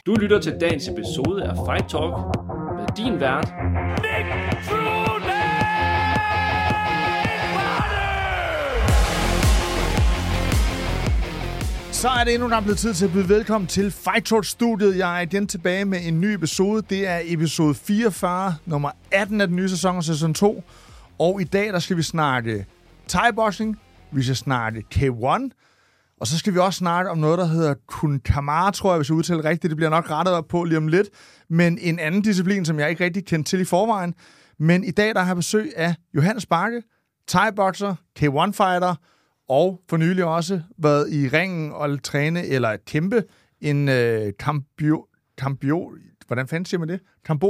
Du lytter til dagens episode af Fight Talk med din vært, Nick Trudel! Så er det endnu der er blevet tid til at byde velkommen til Fight Talk-studiet. Jeg er igen tilbage med en ny episode. Det er episode 44, nummer 18 af den nye sæson, sæson 2. Og i dag der skal vi snakke thai-boxing, vi skal snakke K1, og så skal vi også snakke om noget, der hedder Kun Kamara, tror jeg, hvis jeg udtaler rigtigt. Det bliver nok rettet op på lige om lidt. Men en anden disciplin, som jeg ikke rigtig kendte til i forvejen. Men i dag der har jeg besøg af Johannes Bakke, thai-boxer, K1-fighter, og for nylig også været i ringen og træne eller kæmpe en hvordan fanden siger man det?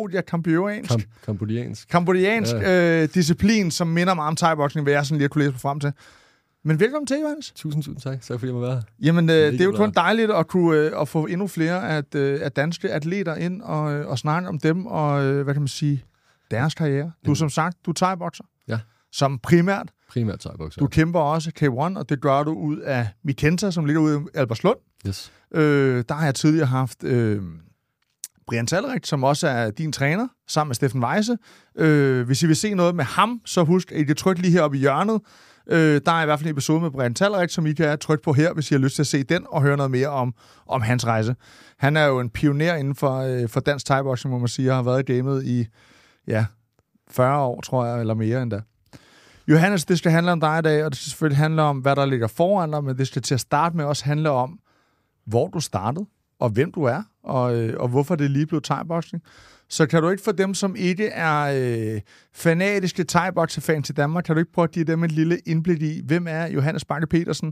Kambodiansk disciplin, som minder mig om thai-boxing, hvad jeg sådan lige kunne læse på frem til. Men velkommen til, Johannes. Tusind tak. Tak fordi jeg må være her. Jamen, det er jo kun dejligt at kunne at få endnu flere af danske atleter ind og snakke om dem og, hvad kan man sige, deres karriere. Du er som sagt, du er thai-boxer. Ja. Som primært thai-boxer. Du kæmper også K1, og det gør du ud af Mikenta, som ligger ude i Albertslund. Yes. Der har jeg tidligere haft Brian Salrigt, som også er din træner, sammen med Steffen Weise. Hvis I vil se noget med ham, så husk, at I kan trykke lige heroppe i hjørnet. Der er i hvert fald en episode med Brian Salrigt, som I kan trykke på her, hvis I har lyst til at se den og høre noget mere om hans rejse. Han er jo en pioner inden for dansk thai-boxing, må man sige, og har været i gamet i 40 år, tror jeg, eller mere endda. Johannes, det skal handle om dig i dag, og det skal selvfølgelig handle om, hvad der ligger foran dig, men det skal til at starte med også handle om, hvor du startede, og hvem du er, og hvorfor det lige blev thai-boxing. Så kan du ikke for dem, som ikke er fanatiske thai-boxer-fans i Danmark, kan du ikke prøve at give dem et lille indblik i, hvem er Johannes Bakke Petersen,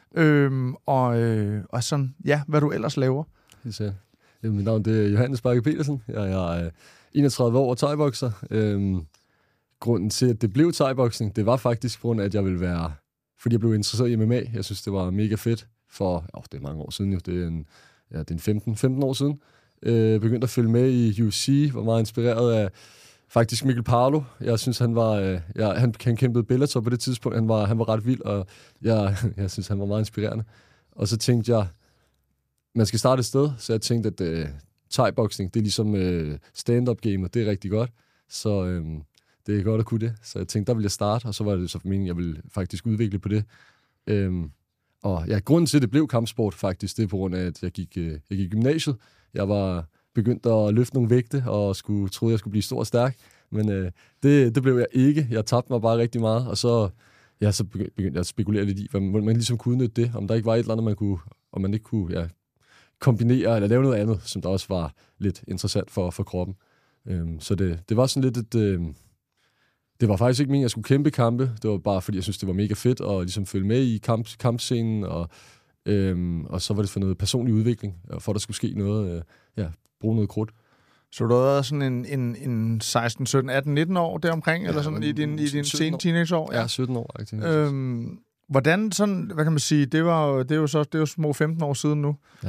og sådan, ja, hvad du ellers laver? Mit navn det er Johannes Bakke Petersen. Jeg er 31 år og thai-boxer. Grunden til, at det blev thai-boxing, det var faktisk på grund af, at jeg ville være... Fordi jeg blev interesseret i MMA. Jeg synes, det var mega fedt for... det er mange år siden jo. Det er en 15 år siden. Begyndte at følge med i UFC. Var meget inspireret af faktisk Mikkel Parlo. Jeg synes, han var... han kæmpede Bellator på det tidspunkt. Han var ret vild, og jeg synes, han var meget inspirerende. Og så tænkte jeg, man skal starte et sted. Så jeg tænkte, at thai-boxing, det er ligesom stand-up-game, og det er rigtig godt. Så... det er godt at kunne det. Så jeg tænkte, der ville jeg starte, og så var det så for meningen, jeg ville faktisk udvikle på det. Og ja, grunden til, at det blev kampsport faktisk, det er på grund af, at jeg gik i gymnasiet. Jeg var begyndt at løfte nogle vægte, og troede, jeg skulle blive stor og stærk. Men det blev jeg ikke. Jeg tabte mig bare rigtig meget, og så begyndte jeg at spekulere lidt i, hvordan man ligesom kunne udnytte det. Om der ikke var et eller andet, man ikke kunne kombinere eller lave noget andet, som der også var lidt interessant for kroppen. Så det var sådan lidt et... Det var faktisk ikke meningen, at jeg skulle kæmpe kampe. Det var bare, fordi jeg synes, det var mega fedt at ligesom følge med i kampscenen, og så var det for noget personlig udvikling, for at der skulle ske noget, bruge noget krudt. Så du har været sådan en 16, 17, 18, 19 år deromkring, eller sådan i din sene teenageår? Ja, 17 år. Hvordan sådan, hvad kan man sige, det er jo små 15 år siden nu. Ja.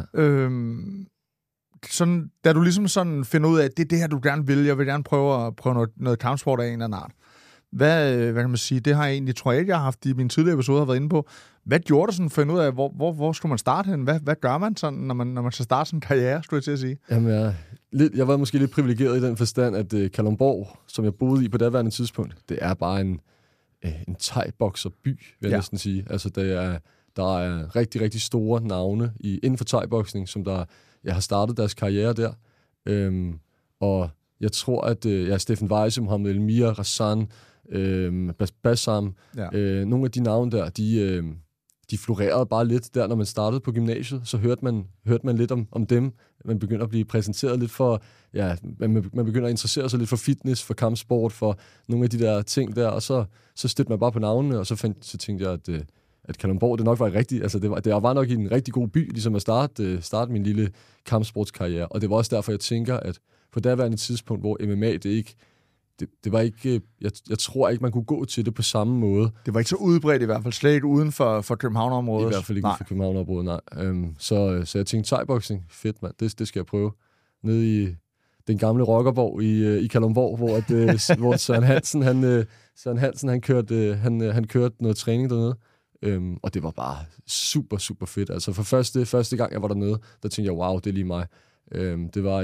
Sådan, da du ligesom sådan finder ud af, at det er det her, du gerne vil, jeg vil gerne prøve noget kampsport af en eller anden art. Hvad kan man sige, det har jeg egentlig, tror jeg ikke, jeg har haft i mine tidligere episoder, har været inde på. Hvad gjorde du sådan, finde ud af, hvor skulle man starte hen? Hvad gør man sådan, når man skal starte sådan en karriere, skulle jeg til at sige? Jamen, jeg var måske lidt privilegeret i den forstand, at Kalundborg, som jeg boede i på daværende tidspunkt, det er bare en thai-boxer-by, vil jeg næsten sige. Altså, der er rigtig, rigtig store navne inden for thai-boxing, som jeg har startet deres karriere der. Og jeg tror, at Steffen Weise, Mohamed Elmir, Rassan, Bassam, nogle af de navne der, de florerede bare lidt der, når man startede på gymnasiet. Så hørte man lidt om dem. Man begynder at blive præsenteret lidt for... Ja, man begynder at interessere sig lidt for fitness, for kampsport, for nogle af de der ting der. Og så stødte man bare på navnene, og så tænkte jeg, at Kalundborg, det nok var rigtigt. Altså, det var nok i en rigtig god by, ligesom at starte min lille kampsportskarriere. Og det var også derfor, jeg tænker, at på daværende tidspunkt, hvor MMA, det var ikke... Jeg tror ikke, man kunne gå til det på samme måde. Det var ikke så udbredt i hvert fald, slet ikke uden for København-området. I hvert fald ikke for København-området, nej. Så jeg tænkte, thai-boxing, fedt mand, det skal jeg prøve. Nede i den gamle rockerborg i Kalundborg, hvor Søren Hansen, han kørte noget træning dernede. Og det var bare super, super fedt. Altså for første gang, jeg var dernede, der tænkte jeg, wow, det er lige mig. Det var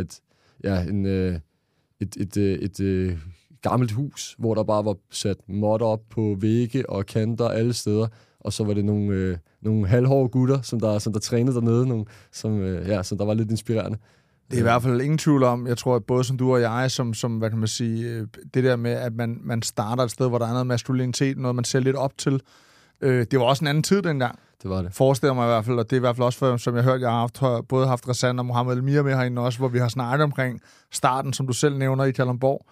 et gammelt hus, hvor der bare var sat modder op på vægge og kanter alle steder, og så var det nogle halvhårde gutter, som der trænede dernede, som der var lidt inspirerende. Det er i hvert fald ingen tvivl om, jeg tror, at både som du og jeg, som hvad kan man sige, det der med, at man starter et sted, hvor der er noget maskulinitet, noget man ser lidt op til. Det var også en anden tid dengang. Det var det. Forestiller mig i hvert fald, og det er i hvert fald også, for, som jeg hørte, jeg har både haft Rassan og Mohamed Elmir med herinde også, hvor vi har snakket omkring starten, som du selv nævner i Kalundborg.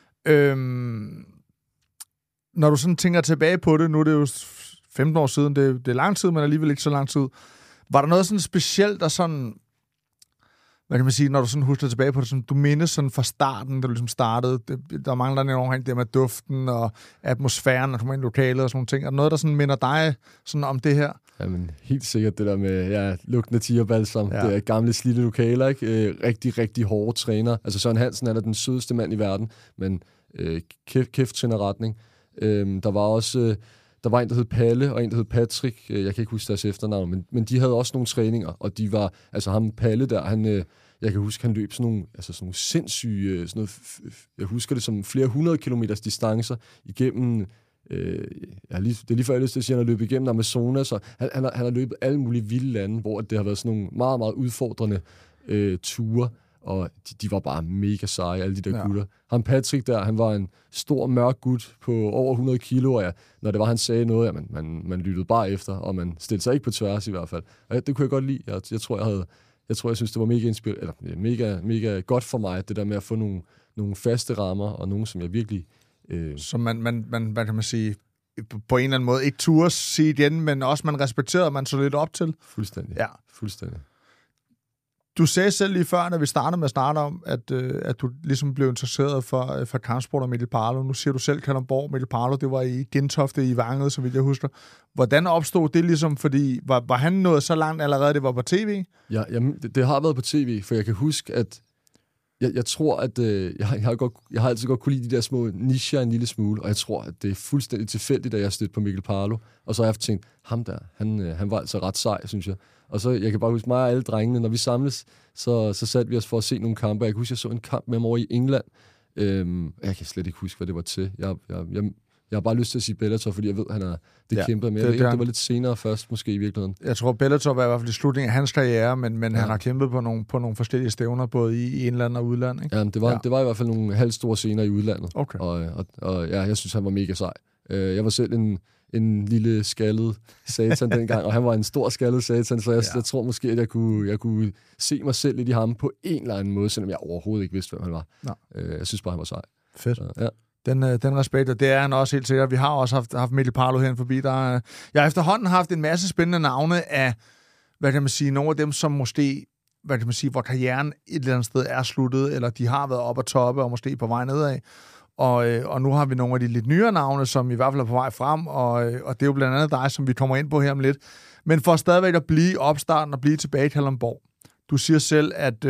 Når du sådan tænker tilbage på det, nu er det jo 15 år siden, det er lang tid, men alligevel ikke så lang tid. Var der noget sådan specielt, der sådan, hvad kan man sige, når du sådan husker tilbage på det, sådan, du mindes sådan fra starten, da du ligesom startede, der er mange, der nævner det med duften og atmosfæren, og kommer ind i lokalet og sådan nogle ting. Er der noget, der sådan minder dig sådan om det her? Jamen, helt sikkert det der med lugtende tigerbalsam. Ja. Det er gamle slidte lokaler, ikke? Rigtig, rigtig hårde træner. Altså Søren Hansen er den sødeste mand i verden, men kæft trænerretning. Der var også... Der var en, der hed Palle, og en, der hed Patrick. Jeg kan ikke huske deres efternavn, men de havde også nogle træninger, og de var... Altså ham Palle der, jeg kan huske, han løb sådan nogle sindssyge... Sådan noget, jeg husker det som flere 100 kilometers distancer igennem... det er lige før jeg har lyst til at sige, at han har løbet igennem Amazonas, og han har løbet alle mulige vilde lande, hvor det har været sådan nogle meget, meget udfordrende ture, og de var bare mega seje, alle de der gutter. Ham Patrick der, han var en stor, mørk gut på over 100 kilo, og når det var, han sagde noget, man lyttede bare efter, og man stillede sig ikke på tværs i hvert fald. Og det kunne jeg godt lide. Jeg synes, det var mega godt for mig, det der med at få nogle faste rammer, og nogle, som jeg virkelig... Som man, hvad kan man sige, på en eller anden måde ikke turde sige igen, men også man respekterede, man så lidt op til. Fuldstændig. Ja. Fuldstændig. Du sagde selv lige før, når vi startede med at snakke om, at du ligesom blev interesseret for kampsport og Mikkel Parlo. Nu siger du selv Kalundborg, Mikkel Parlo, det var i Gentofte i Vanget, så vidt jeg husker. Hvordan opstod det ligesom, fordi var han nået så langt allerede, det var på tv? Ja, jamen, det har været på tv, for jeg kan huske, at jeg tror, at jeg har altid godt kunne lide de der små nicher en lille smule, og jeg tror, at det er fuldstændig tilfældigt, at jeg har stødt på Mikkel Parlo. Og så har jeg tænkt, ham der, han var altså ret sej, synes jeg. Og så, jeg kan bare huske mig og alle drengene, når vi samles, så satte vi os for at se nogle kampe. Jeg kan huske, jeg så en kamp med ham over i England. Jeg kan slet ikke huske, hvad det var til. Jeg har bare lyst til at sige Bellator, fordi jeg ved, han er kæmpet med. Det var lidt senere først, måske i virkeligheden. Jeg tror, Bellator var i hvert fald i slutningen af hans karriere, men han har kæmpet på nogle forskellige stævner, både i indland og udland. Ikke? Ja, det var i hvert fald nogle halvstore scener i udlandet. Okay. Og jeg synes, han var mega sej. Jeg var selv en lille skaldet satan dengang, og han var en stor skaldet satan, så jeg tror måske, at jeg kunne se mig selv lidt i ham på en eller anden måde, selvom jeg overhovedet ikke vidste, hvem han var. Jeg synes bare, han var sej. Fedt. Så, ja. Den respekt, og det er han også helt sikkert. Vi har også haft Mikkel Parlo herinde forbi. Jeg har efterhånden haft en masse spændende navne af, hvad kan man sige, nogle af dem, som måske, hvad kan man sige, hvor karrieren et eller andet sted er sluttet, eller de har været op at toppe, og måske på vej nedad. Og nu har vi nogle af de lidt nyere navne, som i hvert fald er på vej frem, og det er jo blandt andet dig, som vi kommer ind på her om lidt. Men for stadigvæk at blive opstarten og blive tilbage i Kalundborg. Du siger selv, at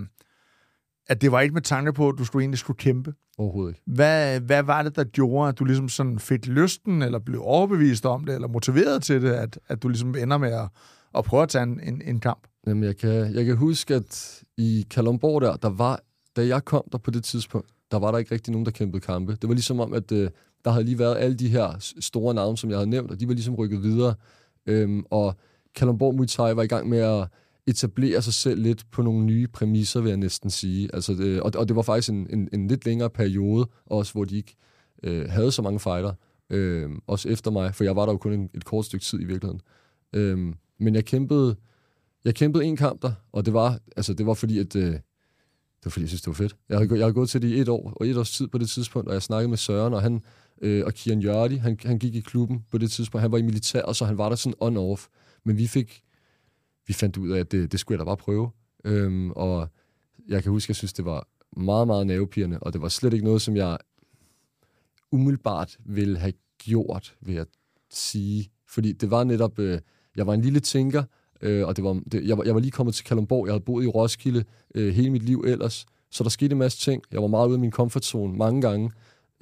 det var ikke med tanke på, at du egentlig skulle kæmpe. Overhovedet ikke. Hvad var det, der gjorde, at du ligesom sådan fik lysten, eller blev overbevist om det, eller motiveret til det, at du ligesom ender med at prøve at tage en kamp? Jamen, jeg kan huske, at i Kalundborg der var, da jeg kom der på det tidspunkt, der var der ikke rigtig nogen, der kæmpede kampe. Det var ligesom om, at der havde lige været alle de her store navne, som jeg havde nævnt, og de var ligesom rykket videre. Og Kalundborg Muay Thai var i gang med at etablere sig selv lidt på nogle nye præmisser, vil jeg næsten sige. Altså, og det var faktisk en lidt længere periode, også hvor de ikke havde så mange fighter, også efter mig, for jeg var der jo kun et kort stykke tid i virkeligheden. Men jeg kæmpede en kamp der, og det var fordi, at jeg synes, det var fedt. Jeg havde gået til det i 1 år, og 1 års tid på det tidspunkt, og jeg snakkede med Søren, og han og Kian Jørdi, han gik i klubben på det tidspunkt. Han var i militær, og så han var der sådan on-off. Men vi fandt ud af, at det skulle jeg da bare prøve. Og jeg kan huske, jeg synes, det var meget, meget nervepirrende, og det var slet ikke noget, som jeg umiddelbart ville have gjort, vil jeg sige. Fordi det var netop, jeg var en lille tænker, og jeg var lige kommet til Kalundborg. Jeg havde boet i Roskilde hele mit liv ellers, så der skete en masse ting. Jeg var meget ude af min comfort-zone mange gange,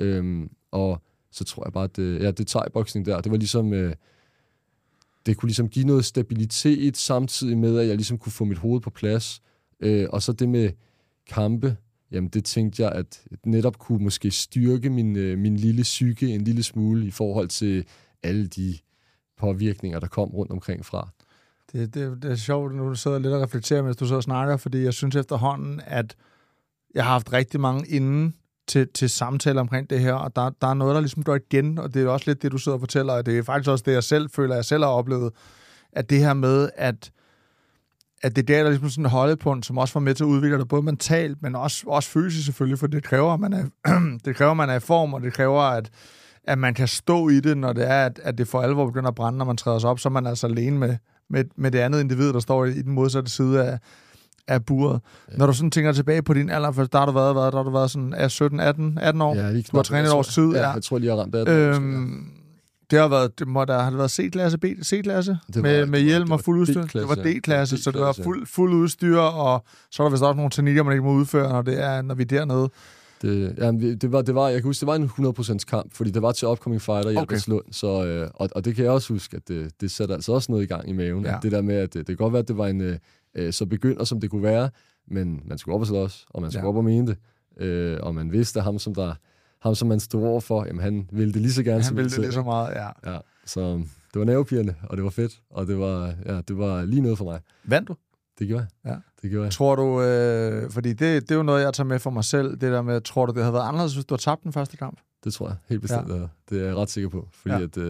og så tror jeg bare, at det thai-boksning der, det var ligesom... det kunne ligesom give noget stabilitet, samtidig med, at jeg ligesom kunne få mit hoved på plads. Og så det med kampe, jamen det tænkte jeg, at netop kunne måske styrke min lille psyke en lille smule i forhold til alle de påvirkninger, der kom rundt omkring fra. Det er sjovt, nu du sidder lidt og reflekterer, mens du sidder og snakker, fordi jeg synes efterhånden, at jeg har haft rigtig mange inden til samtaler omkring det her, og der er noget, der ligesom går igen, og det er også lidt det, du sidder og fortæller, og det er faktisk også det, jeg selv føler, jeg selv har oplevet, at det her med, at det der er ligesom sådan en holdepunkt, som også var med til at udvikle det, både mentalt, men også fysisk selvfølgelig, for det kræver, at man er i form, og det kræver, at man kan stå i det, når det er, at det for alvor begynder at brænde, når man træder sig op, så er man altså alene med det andet individ, der står i den modsatte side af buret. Ja. Når du sådan tænker tilbage på din alder, der har du været sådan 17, 18 år? Ja, du har trænet et års tid. Ja, jeg tror lige, jeg har ramt 18 det har været C-klasse, C-klasse med hjelm og fuld udstyr. Det var D-klasse, så det var fuld udstyr, og så er der vist også nogle teknikker, man ikke må udføre, når vi er dernede. Det var, jeg kan huske, det var en 100% kamp, fordi det var til Upcoming Fighter i Albertslund, så, og det kan jeg også huske, at det satte altså også noget i gang i maven. Ja. Det der med, at det kan godt være, at det var en så begynder, som det kunne være, men man skulle op og slås, og man skulle op og mene det, og man vidste, at ham, som man stod overfor, jamen han ville det lige så gerne. Han ville det lige så meget, ja. Så det var nervepirrende, og det var fedt, og det var lige noget for mig. Vandt du? Det gjorde jeg. Ja. Det gjorde jeg. Tror du, fordi det er jo noget, jeg tager med for mig selv, det der med, tror du, det havde været anderledes, hvis du havde tabt den første kamp? Det tror jeg, helt bestemt. Ja. Det er jeg ret sikker på, fordi at...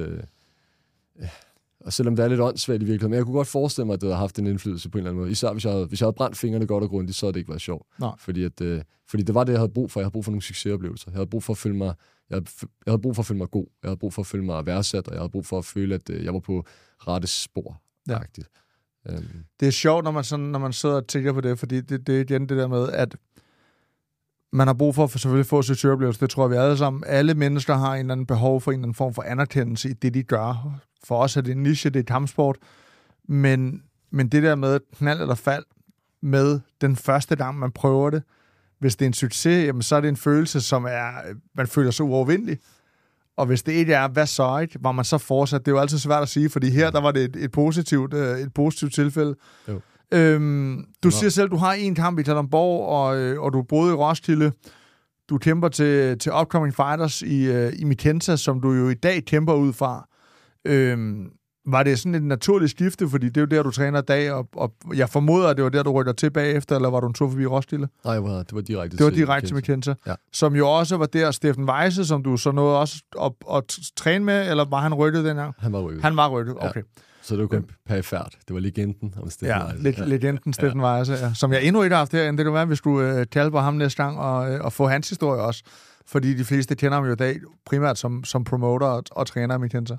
Og selvom det er lidt åndssvagt i virkeligheden, men jeg kunne godt forestille mig, at det havde haft en indflydelse på en eller anden måde. Især hvis jeg havde brændt fingrene godt og grundigt, så havde det ikke været sjovt. Fordi det var det, jeg havde brug for. Jeg havde brug for nogle succesoplevelser. Jeg havde brug for at føle mig, jeg havde brug for at føle mig god. Jeg havde brug for at føle mig værdsat, og jeg havde brug for at føle, at jeg var på rette spor. Ja. Det er sjovt, når man sidder og tænker på det, fordi det er igen det der med, at man har brug for at selvfølgelig få succesoplevelser. Det tror jeg, vi alle sammen. Alle mennesker har en eller anden behov for en eller anden form for anerkendelse i det, de gør. For os er det en niche, det er kampsport. Men det der med knald eller fald med den første gang, man prøver det, hvis det er en succes, jamen, så er det en følelse, som man føler sig uovervindelig. Og hvis det ikke er, hvad så ikke? Var man så fortsat? Det er jo altid svært at sige, fordi her, der var det et positivt tilfælde. Jo. Du siger selv, du har en kamp i Kalundborg, og du boede i Roskilde. Du kæmper til Upcoming Fighters i Mikencia, som du jo i dag kæmper ud fra. Var det sådan et naturligt skifte, fordi det er jo der, du træner i dag, og jeg formoder, at det var der, du rykker til bagefter, eller var du en tur forbi Roskilde? Nej, det var direkte til direkte til Mikencia. Ja. Som jo også var der, Steffen Weisse, som du så nåede også at træne med, eller var han rykket dengang? Han var rykket. Han var rykket, okay. Ja. Så det var kun perifært. Det var legenden om Steffen Weisse. Legenden Steffen Weisse, ja. Som jeg endnu ikke har haft herinde. Det kan være, at vi skulle tale på ham næste gang, og få hans historie også. Fordi de fleste kender ham jo i dag, primært som promoter og træner i Mikencia.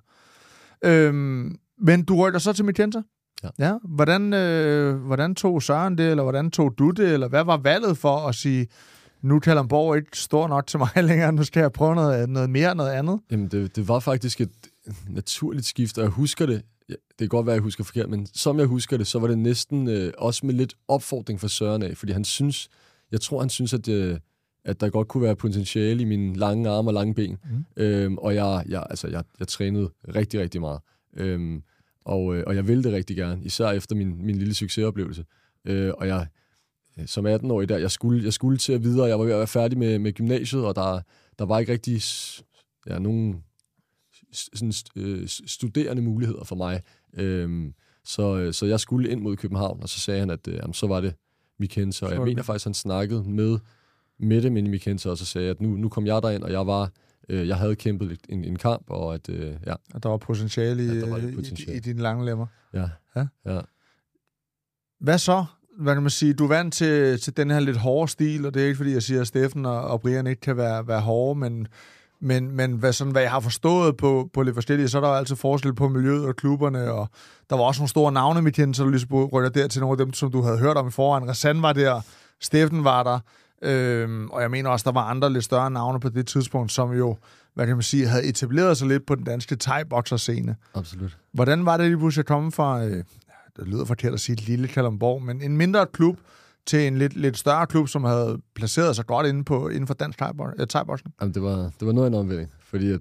Men du rykker så til Mikencia? Ja. Hvordan tog Søren det, eller hvordan tog du det, eller hvad var valget for at sige, nu Kalundborg ikke stor nok til mig længere, nu skal jeg prøve noget mere, noget andet? Jamen, det var faktisk et naturligt skift, og jeg husker det. Det kan godt være, jeg husker forkert, men som jeg husker det, så var det næsten også med lidt opfordring fra Søren af, fordi jeg tror, han synes, at der godt kunne være potentiale i mine lange arme og lange ben. Og jeg trænede rigtig, rigtig meget. Og jeg ville det rigtig gerne, især efter min lille succesoplevelse. Og jeg, som 18-årig der, jeg skulle til at videre, jeg var ved at være færdig med gymnasiet, og der var ikke rigtig nogen sådan, studerende muligheder for mig. Så jeg skulle ind mod København, og så sagde han, at så var det Mikencia. Og jeg mener faktisk, han snakkede med dem inde i Mikencia, og så sagde jeg, at nu kom jeg derind, og jeg havde kæmpet en kamp, og at og der var potentiale i dine lange lemmer. Ja. Hvad så? Hvad kan man sige? Du er vant til den her lidt hårde stil, og det er ikke fordi, jeg siger, at Steffen og Brian ikke kan være hårde, men hvad jeg har forstået på lidt forskellige, så er der jo altid forskel på miljøet og klubberne, og der var også nogle store navne, Mikencia, så du lige rykker der til nogle af dem, som du havde hørt om i forvejen. Rassan var der, Steffen var der, og jeg mener også, der var andre lidt større navne på det tidspunkt, som jo, hvad kan man sige, havde etableret sig lidt på den danske thai-bokser-scene. Absolut. Hvordan var det lige pludselig at komme fra, det lyder forkert at sige et lille Kalundborg, men en mindre klub til en lidt større klub, som havde placeret sig godt inden for dansk thai-boksning? Jamen, det var noget af en omvæltning, fordi at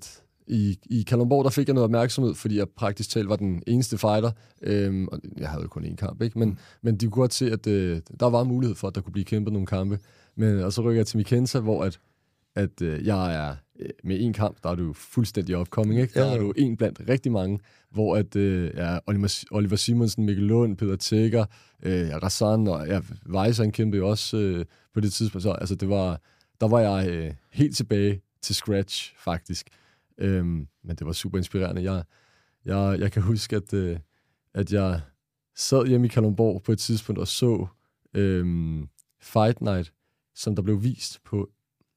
I Kalundborg, der fik jeg noget opmærksomhed, fordi jeg praktisk talt var den eneste fighter. Og jeg havde jo kun én kamp, ikke? Men de kunne godt se, at der var mulighed for, at der kunne blive kæmpet nogle kampe. Og så rykker jeg til Mikenza, hvor at jeg er med en kamp, der er du fuldstændig upcoming, ikke? Der er du en blandt rigtig mange, hvor at Oliver Simonsen, Mikkel Lund, Peter Tækker, Razan og Weisser kæmpede jo også på det tidspunkt. Så altså, der var jeg helt tilbage til scratch, faktisk. Men det var super inspirerende. Jeg kan huske, at jeg sad hjemme i Kalundborg på et tidspunkt og så Fight Night, som der blev vist på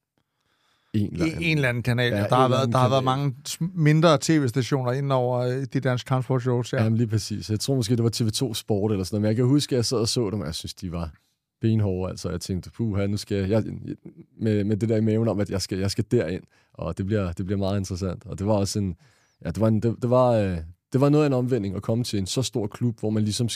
en eller anden kanal. Ja, der har været mange mindre tv-stationer inden over de danske kampsportshows. Ja. Jamen lige præcis. Jeg tror måske, det var TV2 Sport eller sådan noget, men jeg kan huske, at jeg sad og så dem, og jeg synes, de var benhårde. Altså, jeg tænkte, nu skal jeg med det der i maven om, at jeg skal derind, og det bliver meget interessant. Og det var også det var noget af en omvending at komme til en så stor klub, hvor man ligesom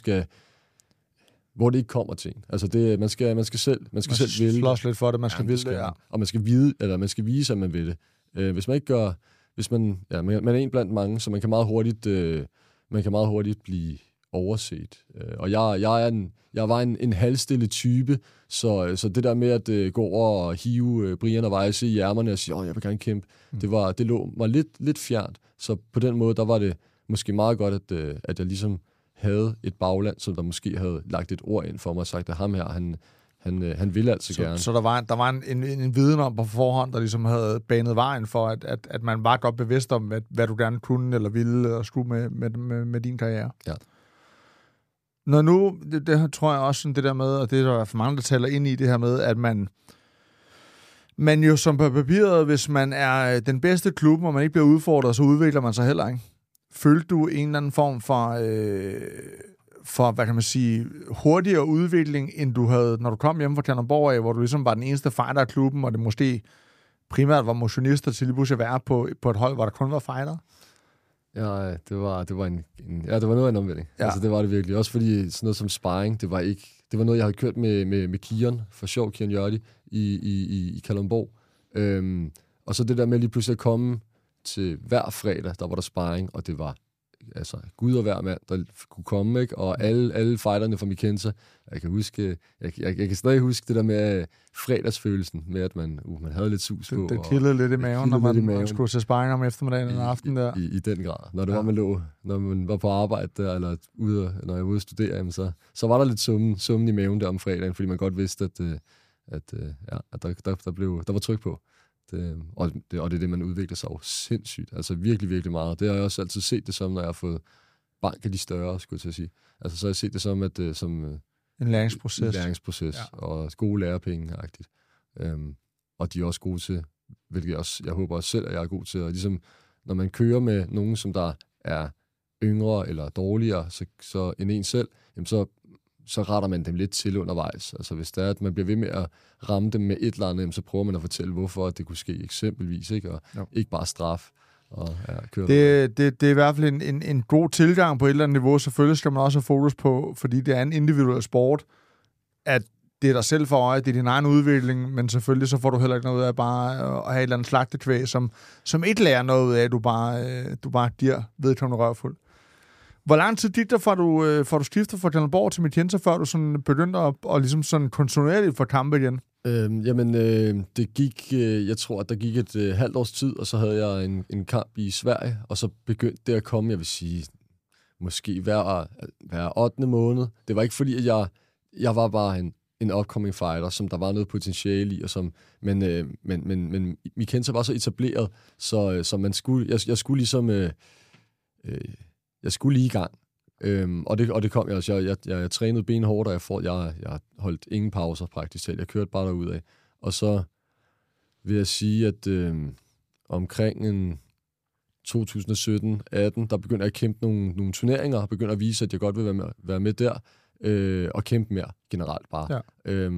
hvor det ikke kommer til en. Altså man skal selv ville. Slås lidt for det, man skal vide det, ja. Og man skal vise, at man vil det. Hvis man ikke gør, man er en blandt mange, så man kan meget hurtigt blive overset. Og jeg var en halvstille type, så det der med at gå over og hive Brian og Weisse i ærmerne og sige, jeg vil gerne kæmpe, det lå mig lidt fjernt. Så på den måde, der var det måske meget godt, at jeg ligesom havde et bagland, som der måske havde lagt et ord ind for mig og sagt, at ham her, han ville altså gerne. Så der var en viden om på forhånd, der ligesom havde banet vejen for, at man var godt bevidst om, hvad du gerne kunne eller ville og skulle med din karriere. Ja. Når nu, det tror jeg også sådan det der med, og det er der for mange, der taler ind i det her med, at man jo som på papiret, hvis man er den bedste klub, og man ikke bliver udfordret, så udvikler man sig heller ikke. Følte du en eller anden form for, hvad kan man sige, hurtigere udvikling, end du havde, når du kom hjem fra Kalundborg af, hvor du ligesom var den eneste fighter af klubben, og det måske primært var motionister til lige pludselig at være på et hold, hvor der kun var fighter? Ja, det var noget af en omvending. Ja. Altså, det var det virkelig. Også fordi sådan noget som sparring, det var noget, jeg havde kørt med Kian, for sjov, Kian Jørdi, i Kalundborg. Og så det der med lige pludselig at komme til hver fredag, der var der sparring, og det var altså Gud og hver mand, der kunne komme, ikke? Og alle fighterne fra Mikenza. Jeg kan stadig huske det der med fredagsfølelsen, med at man havde lidt sus på. Det kildede lidt i maven, når man skulle se sparring om eftermiddagen eller aften der. I den grad. Når det var, når man var på arbejde der, eller når jeg var ude at studere, jamen, så var der lidt summen i maven der om fredagen, fordi man godt vidste, at der var tryk på. Og det er det, man udvikler sig over sindssygt. Altså virkelig, virkelig meget. Det har jeg også altid set det som, når jeg har fået bank af de større, skulle jeg til at sige. Altså så har jeg set det som, en læringsproces. Ja. Og gode lærepenge-agtigt. Og de er også gode til, hvilket jeg håber også selv, at jeg er god til. Og ligesom, når man kører med nogen, som der er yngre eller dårligere så end en selv, jamen så retter man dem lidt til undervejs. Altså hvis det er, at man bliver ved med at ramme dem med et eller andet, så prøver man at fortælle, hvorfor det kunne ske eksempelvis, ikke? Og ikke bare straf. Og, det er i hvert fald en god tilgang på et eller andet niveau. Selvfølgelig skal man også have fokus på, fordi det er en individuel sport, at det er dig selv for øje, det er din egen udvikling, men selvfølgelig så får du heller ikke noget af bare at have et eller andet slagtekvæg, som ikke lærer noget ud af, at du bare giver vedkommende røvfuld. Hvor lang tid gik der, fra du skiftede fra Kalundborg til Mikenza, før du sådan begyndte at ligesom sådan kontinuerligt få kampe igen? Det gik, jeg tror, at der gik et halvt års tid, og så havde jeg en kamp i Sverige, og så begyndte det at komme, jeg vil sige, måske hver 8. måned. Det var ikke fordi, at jeg var bare en upcoming fighter, som der var noget potentiale i, og men Mikenza var så etableret, så man skulle, jeg skulle ligesom... Jeg skulle lige i gang, og det kom jeg også. Jeg trænede benhårdt, og jeg holdt ingen pauser praktisk talt. Jeg kørte bare derudad. Og så vil jeg sige, at omkring 2017-18, der begyndte jeg at kæmpe nogle turneringer, og begyndte at vise, at jeg godt vil være med der, og kæmpe mere generelt bare. Ja.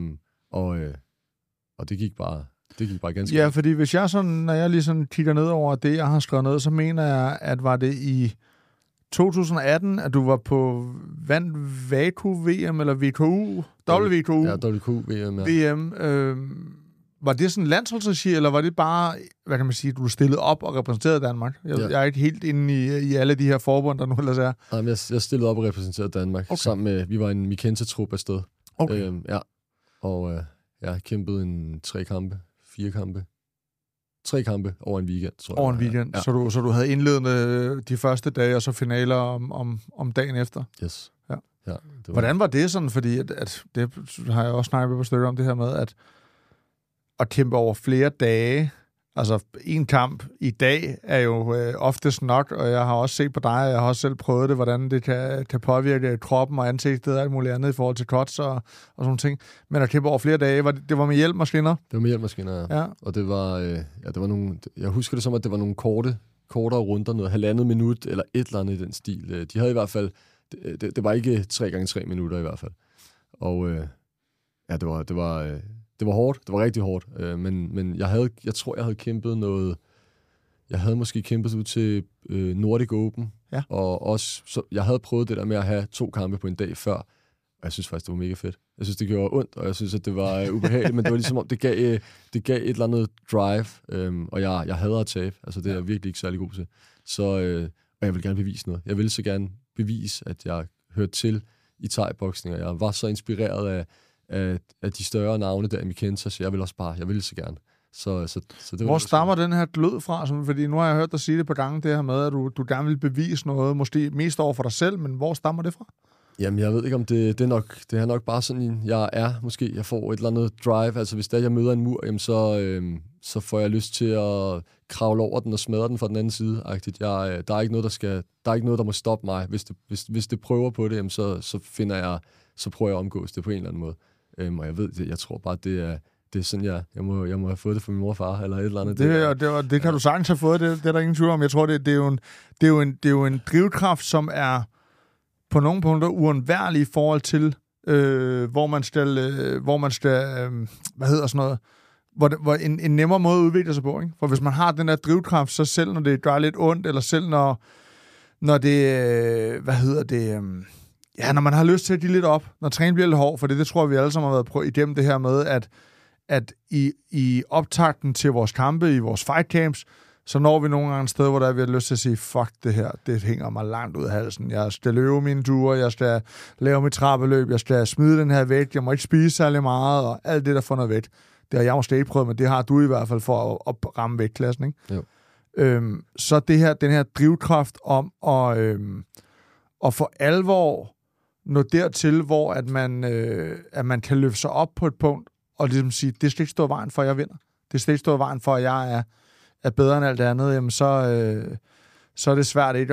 Og det gik bare ganske godt. Fordi hvis jeg sådan, når jeg lige sådan kigger ned over det, jeg har skrevet ned, så mener jeg, at var det i 2018, at du var på vandt VAKU VM eller VKU? WKU? Ja, WKU VM, ja. VM. var det sådan landsholdsregi, eller var det bare, hvad kan man sige, du stillede op og repræsenterede Danmark? Jeg er ikke helt inde i alle de her forbund, der nu ellers er. Nej, men jeg stillede op og repræsenterede Danmark, sammen med, vi var en Mikense-trup afsted. Okay. Og jeg kæmpede 3 kampe, 3 kampe over en weekend, tror jeg. Over en weekend, ja. Så du havde indledende de første dage, og så finaler om dagen efter? Yes. Ja. Hvordan var det sådan, fordi at det har jeg også snakket på stykker om det her med, at kæmpe over flere dage, altså en kamp i dag er jo oftest nok, og jeg har også set på dig, jeg har også selv prøvet det, hvordan det kan påvirke kroppen og ansigtet og alt muligt andet i forhold til cuts og sådan nogle ting. Men at kæmpe over flere dage, det var med hjelm og skinner? Det var med hjelm og skinner, ja. Og det var, det var nogle, jeg husker det som, at det var nogle kortere runder, noget 1,5 minut eller et eller andet i den stil. De havde i hvert fald, det var ikke 3x3 minutter i hvert fald. Og det var hårdt. Det var rigtig hårdt. Men jeg tror, jeg havde kæmpet noget. Jeg havde måske kæmpet ud til Nordic Open. Ja. Og også, så jeg havde prøvet det der med at have 2 kampe på en dag før. Og jeg synes faktisk, det var mega fedt. Jeg synes, det gjorde ondt, og jeg synes, at det var ubehageligt. Men det var ligesom om, det gav et eller andet drive. Og jeg hader at tabe. Altså, det er jeg virkelig ikke særlig god til. Så og jeg vil gerne bevise noget. Jeg ville så gerne bevise, at jeg hørte til i thai-boksning, og jeg var så inspireret af de større navne der i Mikense, så jeg ville så gerne. Så det Hvor stammer den her glød fra? Fordi nu har jeg hørt dig sige det på gange, det her med, at du gerne vil bevise noget, måske mest over for dig selv, men hvor stammer det fra? Jamen, jeg ved ikke, om det er nok bare sådan, jeg er. Måske jeg får et eller andet drive. Altså, hvis jeg møder en mur, jamen, så får jeg lyst til at kravle over den og smadre den fra den anden side. Der er ikke noget, der må stoppe mig. Hvis det prøver på det, jamen, så prøver jeg at omgås det på en eller anden måde. Og jeg ved det, jeg tror bare, det er sådan, jeg må have fået det fra min mor og far, eller et eller andet. Det kan du sagtens have fået, det er der ingen tvivl om. Jeg tror, det er jo en drivkraft, som er på nogle punkter uundværlig i forhold til, hvor man skal, hvad hedder sådan noget, hvor en nemmere måde at udvikle sig på, ikke? For hvis man har den der drivkraft, så selv når det gør lidt ondt, eller selv når det, når man har lyst til at give lidt op, når træning bliver lidt hård, for det tror jeg, vi alle sammen har været på igennem det her med, at i optakten til vores kampe, i vores fight camps, så når vi nogle gange et sted, hvor der er vi har lyst til at sige, fuck det her, det hænger mig langt ud af halsen. Jeg skal løbe mine ture, jeg skal lave mit trappeløb, jeg skal smide den her vægt, jeg må ikke spise særlig meget, og alt det, der får noget vægt. Det har jeg måske ikke prøvet, men det har du i hvert fald for at ramme vægtklassen, ikke? Jo. Så den her drivkraft om at for alvor nå dertil, hvor at man kan løfte sig op på et punkt, og ligesom sige, det skal ikke stå i vejen for, at jeg vinder. Det skal ikke stå i vejen for, at jeg er bedre end alt det andet, jamen så er det svært ikke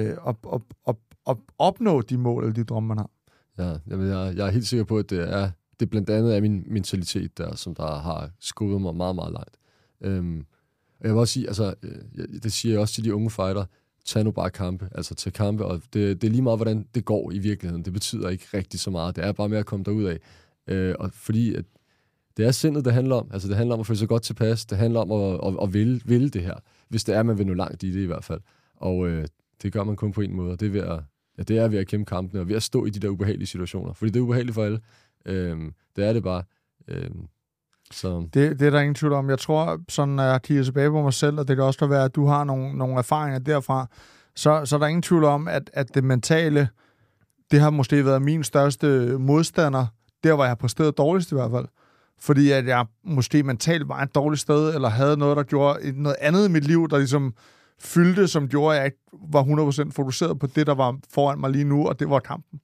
at opnå de mål eller de drømme, man har. Ja, jamen jeg er helt sikker på, at det blandt andet er min mentalitet der, som der har skubbet mig meget, meget langt. Og jeg vil også sige, altså, det siger jeg også til de unge fighter, tag nu bare kampe, altså til kampe, og det er lige meget, hvordan det går i virkeligheden. Det betyder ikke rigtig så meget. Det er bare med at komme derud af. Og fordi at det er sindet, det handler om. Altså, det handler om at føle sig godt tilpas. Det handler om at ville det her. Hvis det er, man vil nå langt i det i hvert fald. Og det gør man kun på en måde. Det er ved at kæmpe kampene, og ved at stå i de der ubehagelige situationer. Fordi det er ubehageligt for alle. Det er det bare. Så. Det er der ingen tvivl om. Jeg tror, sådan når jeg kigger tilbage på mig selv, og det kan også være, at du har nogle erfaringer derfra, så er der ingen tvivl om, at det mentale, det har måske været min største modstander, der hvor jeg har præsteret dårligst i hvert fald. Fordi at jeg måske mentalt var et dårligt sted, eller havde noget, der gjorde noget andet i mit liv, der ligesom fyldte, som gjorde, at jeg ikke var 100% fokuseret på det, der var foran mig lige nu, og det var kampen.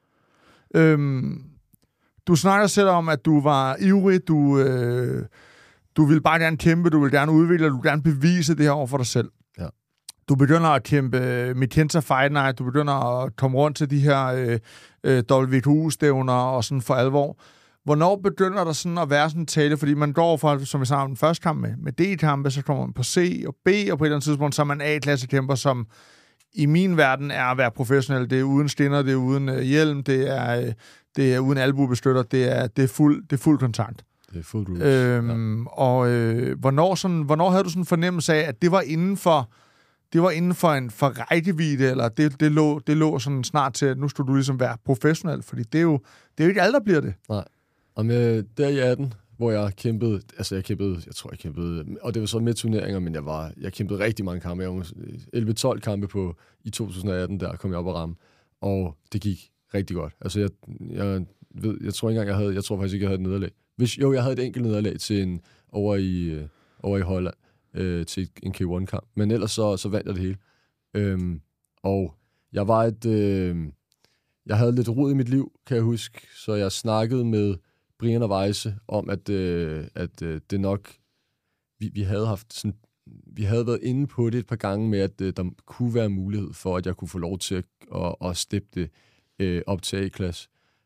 Du snakker selv om, at du var ivrig, du ville bare gerne kæmpe, du ville gerne udvikle, du ville gerne bevise det her over for dig selv. Ja. Du begynder at kæmpe Mikense Fight Night, du begynder at komme rundt til de her WTU-stævner og sådan for alvor. Hvornår begynder der sådan at være sådan en tale? Fordi man går fra, som vi sagde, den første kamp med D-kampe, så kommer man på C og B, og på et eller andet tidspunkt, så er man A-klassekæmper, som i min verden er at være professionel. Det er uden stinder, det er uden hjelm, det er uden albuebeskytter, det er fuld kontakt. Det er fuld rules. Og hvornår havde du sådan en fornemmelse af, at det var inden for en rækkevidde, eller det lå sådan snart til, at nu skulle du ligesom være professionel, fordi det er jo ikke alle, der bliver det. Nej. Og med der i 18, hvor jeg kæmpede, og det var så med turneringer, men jeg kæmpede rigtig mange kampe. Jeg var 11-12 kampe i 2018, der kom jeg op og ramme, og det gik rigtig godt. Altså, jeg tror ikke engang, jeg tror faktisk ikke, jeg havde et nederlag. Jeg havde et enkelt nederlag til over i Holland, til en K1-kamp, men ellers så vandt jeg det hele. Og jeg havde lidt rod i mit liv, kan jeg huske, så jeg snakkede med Brian og Weisse om, at det nok... Vi havde været inde på det et par gange med, at der kunne være mulighed for, at jeg kunne få lov til at steppe det op til A-klasse.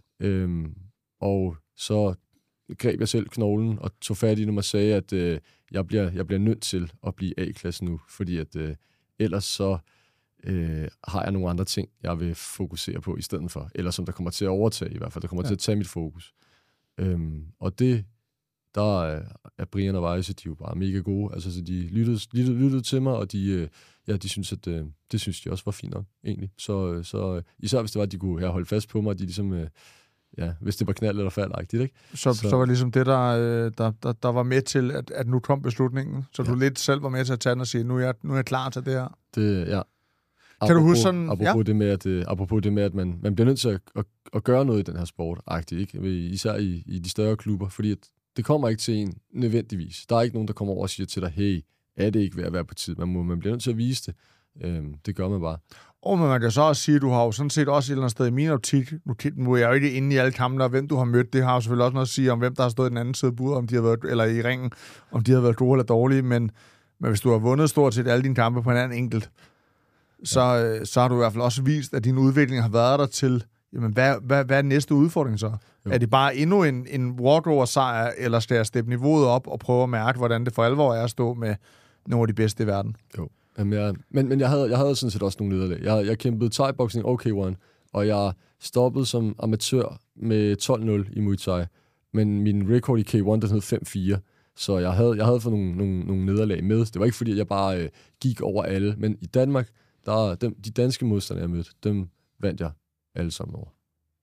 Og så greb jeg selv knoglen og tog fat i dem og sagde, at jeg bliver nødt til at blive A-klasse nu, fordi at ellers så har jeg nogle andre ting, jeg vil fokusere på i stedet for, eller som der kommer til at overtage i hvert fald, der kommer til at tage mit fokus. Og der er Brian og Weisse, de er jo bare mega gode, altså så de lyttede til mig, og de synes, at det synes de også var fint nok, egentlig. Så især hvis det var, at de kunne holde fast på mig, og de ligesom... hvis det var knald eller fald-agtigt, ikke? Så var ligesom det, der var med til, at nu kom beslutningen, så du lidt selv var med til at tage den og sige, nu er jeg klar til det her. Kan du huske sådan... Apropos det med, at man bliver nødt til at gøre noget i den her sport-agtigt, ikke? Især i de større klubber, fordi at det kommer ikke til en nødvendigvis. Der er ikke nogen, der kommer over og siger til dig, hey, er det ikke ved at være på tid? Man bliver nødt til at vise det. Det gør man bare. Men man kan så også sige, at du har jo sådan set også et eller andet sted i min optik, nu er jeg jo ikke inde i alle kampene, og hvem du har mødt, det har jo selvfølgelig også noget at sige om, hvem der har stået i den anden side af buret, om de har været, eller i ringen, om de har været gode eller dårlige, men hvis du har vundet stort set alle dine kampe på en anden enkelt, så har du i hvert fald også vist, at din udvikling har været der til, jamen hvad er næste udfordring så? Jo. Er det bare endnu en walkover-sejr, eller skal jeg steppe niveauet op og prøve at mærke, hvordan det for alvor er at stå med nogle af de bedste i verden? Jo. Men jeg havde sådan set også nogle nederlag. Jeg kæmpede thai-boxing og K1, og jeg stoppede som amatør med 12-0 i Muay Thai. Men min record i K1, den hed 5-4. Så jeg havde fået nogle nederlag med. Det var ikke fordi, at jeg bare gik over alle. Men i Danmark, de danske modstandere, jeg mødte, dem vandt jeg alle sammen over.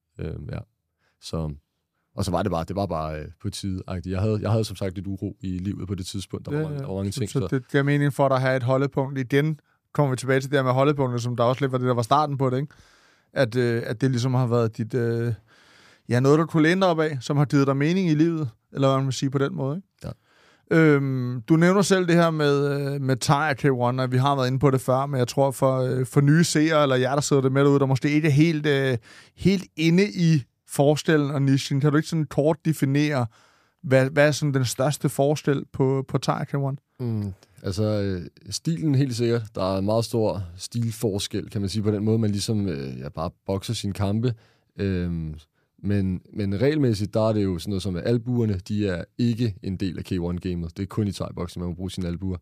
Og så var det var bare på tide-agtigt. Jeg havde som sagt lidt uro i livet på det tidspunkt. Der var mange ting. Så det er meningen for dig at have et holdepunkt. Igen kommer vi tilbage til det her med holdepunktet, som der også lidt var det, der var starten på det, ikke? At det ligesom har været dit... noget, du kunne læne dig op af, som har givet dig mening i livet, eller hvad man vil sige på den måde, ikke? Ja. Du nævner selv det her med Thai og K1, og vi har været inde på det før, men jeg tror for nye seere, eller jer, der sidder det med derude, der måske ikke er helt inde i forskellen og nichen. Kan du ikke sådan kort definere, hvad er sådan den største forskel på Thai og K1? Stilen helt sikkert. Der er en meget stor stilforskel, kan man sige, på den måde, man ligesom bare bokser sine kampe. Men regelmæssigt, der er det jo sådan noget som, at albuerne, de er ikke en del af K1-gamet. Det er kun i thai-boxing, man må bruge sine albuer.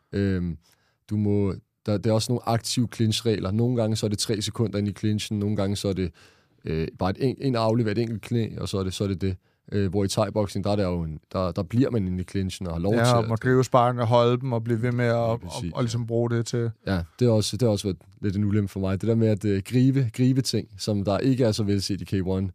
Der er også nogle aktive clinch-regler. Nogle gange så er det 3 sekunder ind i clinchen, nogle gange så er det bare en aflever et enkelt knæ, og så er det det. Hvor i thai-boxing, der er der jo der bliver man inde i clinchen og har lov til at... Ja, og drive sparken og holde dem og blive ved med at ligesom bruge det til... Ja, det har også været lidt en ulempe for mig. Det der med at gribe ting, som der ikke er så velset i K1.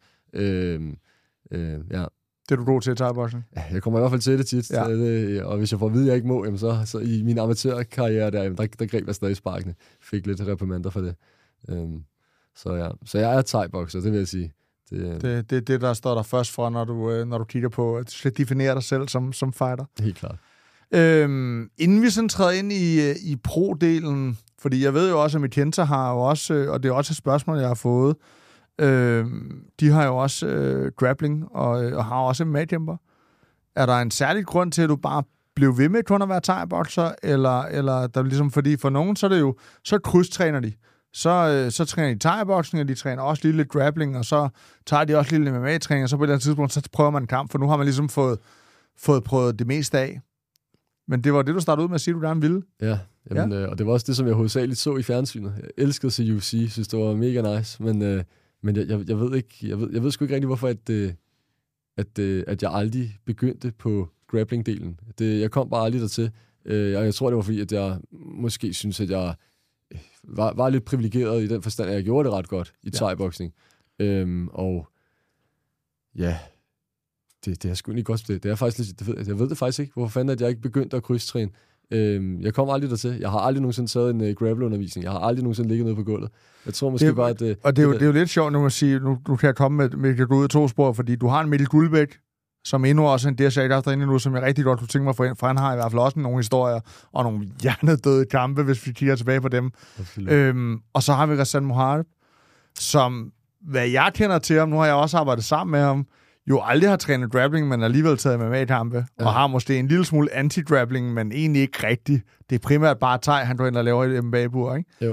Det er du god til i thai-boxing? Ja, jeg kommer i hvert fald til det tit. Ja. Og hvis jeg får at vide, at jeg ikke må, jamen så i min amatørkarriere der greb jeg stadig sparkene. Fik lidt reprimander for det. Så jeg er thai-boxer, det vil jeg sige. Det er det, der står der først fra, når du kigger på at definere dig selv som fighter. Helt klart. Inden vi sådan træder ind i pro-delen, fordi jeg ved jo også, at Mikenta har jo også, og det er også et spørgsmål, jeg har fået, de har jo også grappling og har også en madjumper. Er der en særlig grund til, at du bare blev ved med kun at være thai-boxer, eller der ligesom, fordi for nogen, så er det jo, så krydstræner de. Så træner de thai-boxing, og de træner også lidt grappling, og så tager de også lidt MMA-træning, og så på et eller andet tidspunkt, så prøver man en kamp, for nu har man ligesom fået prøvet det meste af. Men det var det, du startede ud med at sige, du gerne ville. Ja, og det var også det, som jeg hovedsageligt så i fjernsynet. Jeg elskede at se UFC, synes det var mega nice, men jeg ved ikke, jeg ved sgu ikke rigtig, hvorfor at jeg aldrig begyndte på grappling-delen. Jeg kom bare aldrig dertil. Jeg tror, det var fordi, at jeg måske synes, at jeg var lidt privilegeret i den forstand, at jeg gjorde det ret godt i thai-boxing. Og ja, Det er sgu ikke godt. Det er faktisk lidt, jeg ved det faktisk ikke. Hvorfor fanden at jeg ikke begyndte at krydstræne? Jeg kommer aldrig dertil. Jeg har aldrig nogensinde taget en gravel-undervisning. Jeg har aldrig nogensinde ligget nede på gulvet. Jeg tror måske bare, at... Og det er jo lidt sjovt, nu at sige, nu kan jeg komme med at gå ud af 2 spor, fordi du har en Mikkel Guldbæk, som endnu også en DSA, der er derinde nu, som jeg rigtig godt kunne tænke mig for han har i hvert fald også nogle historier og nogle hjernedøde kampe, hvis vi kigger tilbage på dem. Og så har vi Ghassan Mohareb, som, hvad jeg kender til ham, nu har jeg også arbejdet sammen med ham, jo aldrig har trænet grappling, men alligevel taget MMA-kampe, og har måske en lille smule anti-grappling, men egentlig ikke rigtigt. Det er primært bare Thai, han går ind og laver et MMA-bur, ikke? Jo.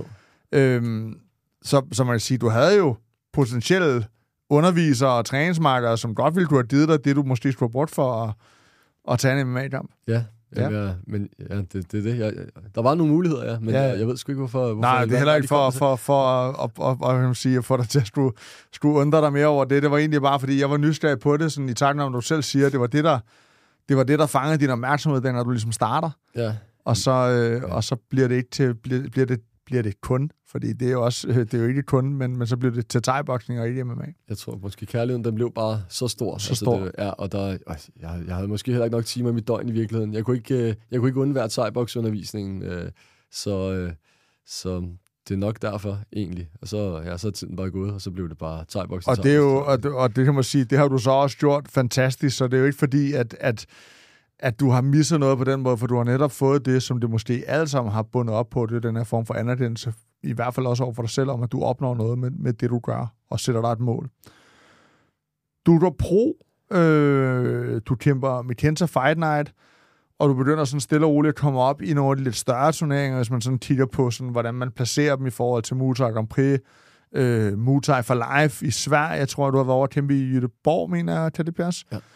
Så man kan sige, du havde jo potentielle undervisere og træningsmarkere, som godt ville kunne have givet dig det, du måske skulle bort for at tage en MMA-kamp. Ja. Men det er det. Der var nogle muligheder, ja, men jeg ved sgu ikke, hvorfor nej, det er heller ikke for at få dig til at skulle undre dig mere over det. Det var egentlig bare, fordi jeg var nysgerrig på det, sådan i takt om du selv siger, det var det, der fangede din opmærksomhed, når du ligesom starter. Ja. Og så bliver det ikke til, bliver det kun, fordi det er jo også, det er jo ikke kun, men så bliver det til thai-boksning og ikke MMA. Jeg tror måske kærligheden, den blev bare så stor. Jeg havde måske heller ikke nok timer i mit døgn i virkeligheden. Jeg kunne ikke undvære thai-boksundervisningen, så det er nok derfor egentlig. Og så er tiden bare gået, og så blev det bare thai-boksning. Og det er jo, og det kan man sige, det har du så også gjort fantastisk, så det er jo ikke fordi, at du har misset noget på den måde, for du har netop fået det, som det måske alle sammen har bundet op på, det er den her form for anerkendelse, i hvert fald også over for dig selv, om at du opnår noget med det, du gør, og sætter dig et mål. Du er pro, du kæmper Midkenta Fight Night, og du begynder sådan stille og roligt at komme op i nogle af de lidt større turneringer, hvis man sådan kigger på, sådan, hvordan man placerer dem i forhold til Muay Thai Grand Prix, Muay Thai for Life i Sverige. Jeg tror, du har været over at kæmpe i Göteborg, mener jeg, til det pas. Ja.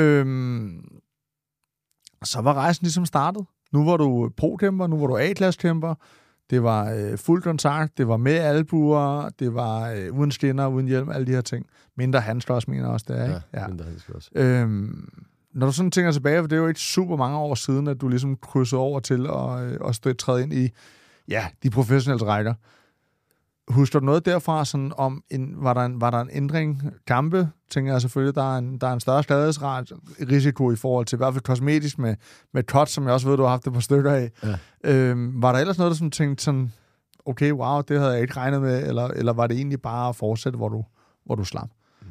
Så var rejsen ligesom startet. Nu var du pro-kæmper, nu var du A-klasse-kæmper. Det var fuld kontakt, det var med albuer, det var uden skinner, uden hjelm, alle de her ting. Mindre handsker også, mener også, det er, ikke? Ja, mindre handsker også. Når du sådan tænker tilbage, for det er jo ikke super mange år siden, at du ligesom krydsede over til at træde ind i de professionelle rækker. Husker du noget derfra, sådan om var der en ændring? Kampe, tænker jeg selvfølgelig, der er en større skadesrisiko i forhold til, i hvert fald kosmetisk med cuts, som jeg også ved, du har haft det på stykker af. Ja. Var der ellers noget, der sådan tænkte sådan, okay, wow, det havde jeg ikke regnet med, eller var det egentlig bare at fortsætte, hvor du slap?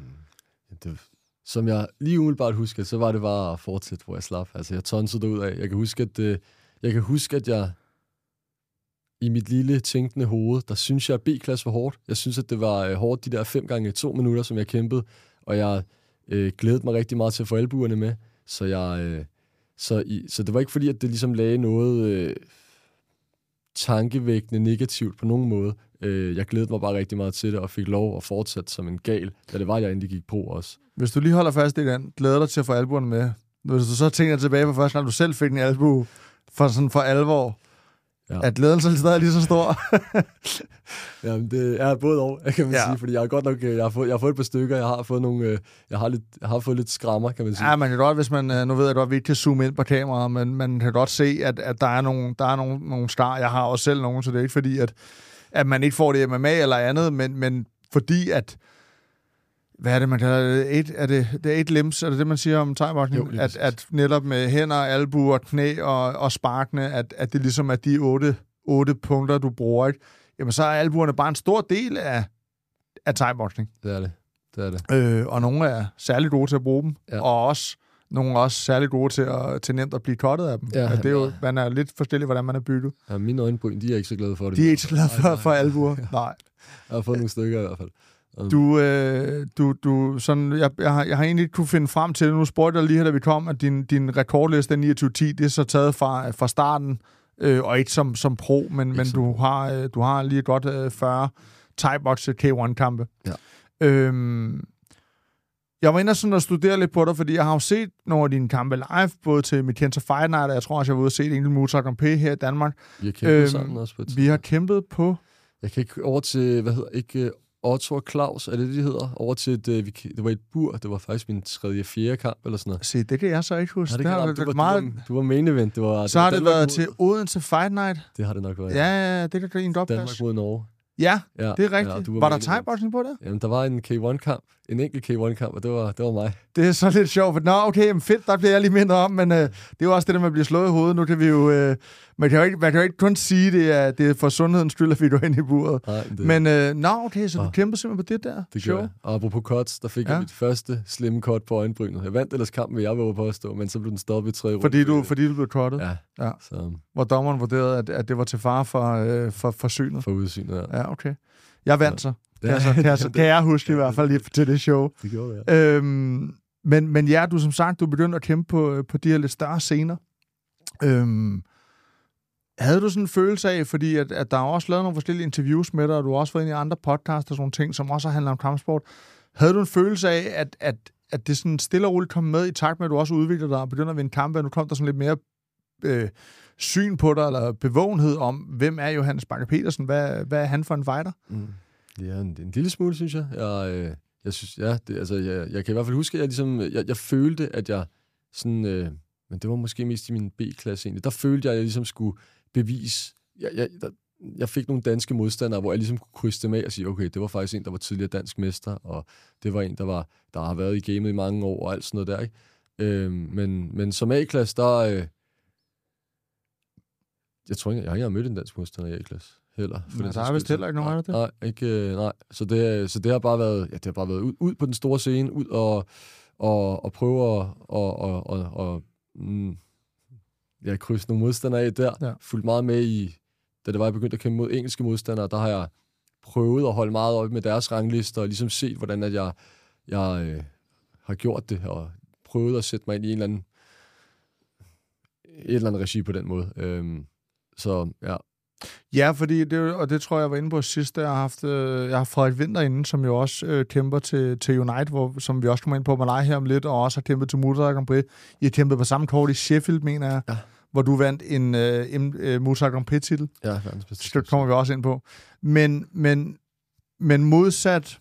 Som jeg lige umiddelbart husker, så var det bare at fortsætte, hvor jeg slap. Altså, jeg tonsede derud af. Jeg kan huske, at jeg i mit lille tænkende hoved, der synes jeg, at B-klasse var hårdt. Jeg synes, at det var hårdt de der 5 gange 2 minutter, som jeg kæmpede, og jeg glædede mig rigtig meget til at få albuerne med. Så det var ikke fordi, at det ligesom lagde noget tankevækkende negativt på nogen måde. Jeg glædede mig bare rigtig meget til det, og fik lov at fortsætte som en gal, da det var, jeg endelig gik på også. Hvis du lige holder fast i den, glæder dig til at få albuerne med. Hvis du så tænker tilbage på første gang, du selv fik en albu for alvor, at glæden så stadig lige så stor. Jamen, det er både og, kan man sige, fordi jeg har godt nok, jeg har fået et par stykker, jeg har fået nogle, jeg har fået lidt skrammer, kan man sige. Ja, man kan godt, hvis man, nu ved jeg godt, vi ikke kan zoome ind på kameraet, men man kan godt se, at der er nogle skar. Jeg har også selv nogle, så det er ikke fordi, at man ikke får det MMA eller andet, men fordi at, hvad er det, man kalder det? Det er 8 limbs, er det, man siger om thai-boksning? At netop med hænder, albuer, knæ og sparkene, at det ligesom er de 8 punkter, du bruger, ikke? Jamen, så er albuerne bare en stor del af thai-boksning. Det er det. Og nogle er særlig gode til at bruge dem, og nogle er også særlig gode til nemt at blive cuttet af dem. Ja, det er jo, man er lidt forskellig, hvordan man er bygget. Ja, mine øjenbryn, de er ikke så glade for det. De er ikke så glade for albuer, nej. Jeg har fået nogle stykker i hvert fald. Du sådan, jeg har egentlig kunne finde frem til, nu spurgte jeg lige her, da vi kom, at din rekordliste er 29-10, det er så taget fra starten, og ikke som pro, men du har lige godt 40 thai-boxe K1-kampe. Ja. Jeg var inde og sådan at studere lidt på dig, fordi jeg har jo set nogle af dine kampe live, både til Midkenta Fight Night, og jeg tror også, jeg var ude og se en Muay Thai Grand Prix her i Danmark. Vi har kæmpet sammen også på et Vi har kæmpet på... Jeg kan ikke over til, Otto og Claus, er det, de hedder? Over til det var et bur, det var faktisk min 3.-4. kamp, eller sådan noget. Se, det kan jeg så ikke huske. Du var main event. Så har det været til Odense Fight Night? Det har det nok været. Ja, det er en godt Danmark mod Norge. Ja, det er rigtigt. Ja, var der thai-boksning på det? Jamen, der var en K1-kamp en enkelt K1-kamp, og det var mig. Det er så lidt sjovt, for okay, men fedt, der bliver jeg lige mindre om, men det er jo også det, der med at blive slået i hovedet. Nu kan vi jo... man kan jo ikke kun sige, det er for sundhedens skyld, at vi er inde i buret. Nej, men okay, så du kæmper simpelthen på det der det show? Jeg. Og apropos cuts, der fik jeg mit første slimme cut på øjenbrynet. Jeg vandt ellers kampen, jeg var på at stå, men så blev den stoppet i 3. runde. Fordi du blev cuttet? Ja. Hvor dommeren vurderede, at det var til fare for synet? For udsynet, ja. Ja, okay. Jeg vandt så. Kan jeg huske i hvert fald lige til det show. Det gjorde jeg. Men ja, du som sagt, du begyndte at kæmpe på de her lidt større scener. Havde du sådan en følelse af, fordi at der er også lavet nogle forskellige interviews med dig, og du har også været inde i andre podcasts og sådan nogle ting, som også handler om kampsport. Havde du en følelse af, at det sådan stille og roligt kom med i takt med, at du også udvikler dig og begynder at vinde kampe, og nu kom der sådan lidt mere syn på dig, eller bevågenhed om, hvem er Johannes Bakke Petersen? Hvad er han for en fighter? Det er en lille smule, synes jeg. Jeg synes, jeg kan i hvert fald huske, at jeg følte, at jeg sådan, men det var måske mest i min B-klasse egentlig, der følte jeg, at jeg ligesom skulle bevise, jeg fik nogle danske modstandere, hvor jeg ligesom kunne krydse dem af og sige, okay, det var faktisk en, der var tidligere dansk mester, og det var en, der har været i gamet i mange år, og alt sådan noget der, ikke? Men som A-klasse, der... jeg tror ikke, jeg har ikke mødt en dansk modstander i A-klasse heller. Nej, der er vist heller ikke nogen af det. Nej. Så det har bare været, det har bare været ud på den store scene, ud og prøve at krydse nogle modstandere af der. Ja. Fulgt meget med i, da det var, jeg begyndte at kæmpe mod engelske modstandere, der har jeg prøvet at holde meget op med deres ranglister, og ligesom set, hvordan at jeg har gjort det, og prøvet at sætte mig ind i et eller andet regi på den måde. Så ja. Ja, fordi det tror jeg var inde på sidst, jeg har haft Frederik Vinter inde, som jo også kæmper til Unite, som vi også kommer ind på Malaya her om lidt, og også har kæmpet til Muay Thai Grand Prix. I har kæmpet på samme kort i Sheffield, mener jeg, hvor du vandt en Muay Thai Grand Prix-titel. Ja, verdensbedste. Det kommer vi også ind på. Men modsat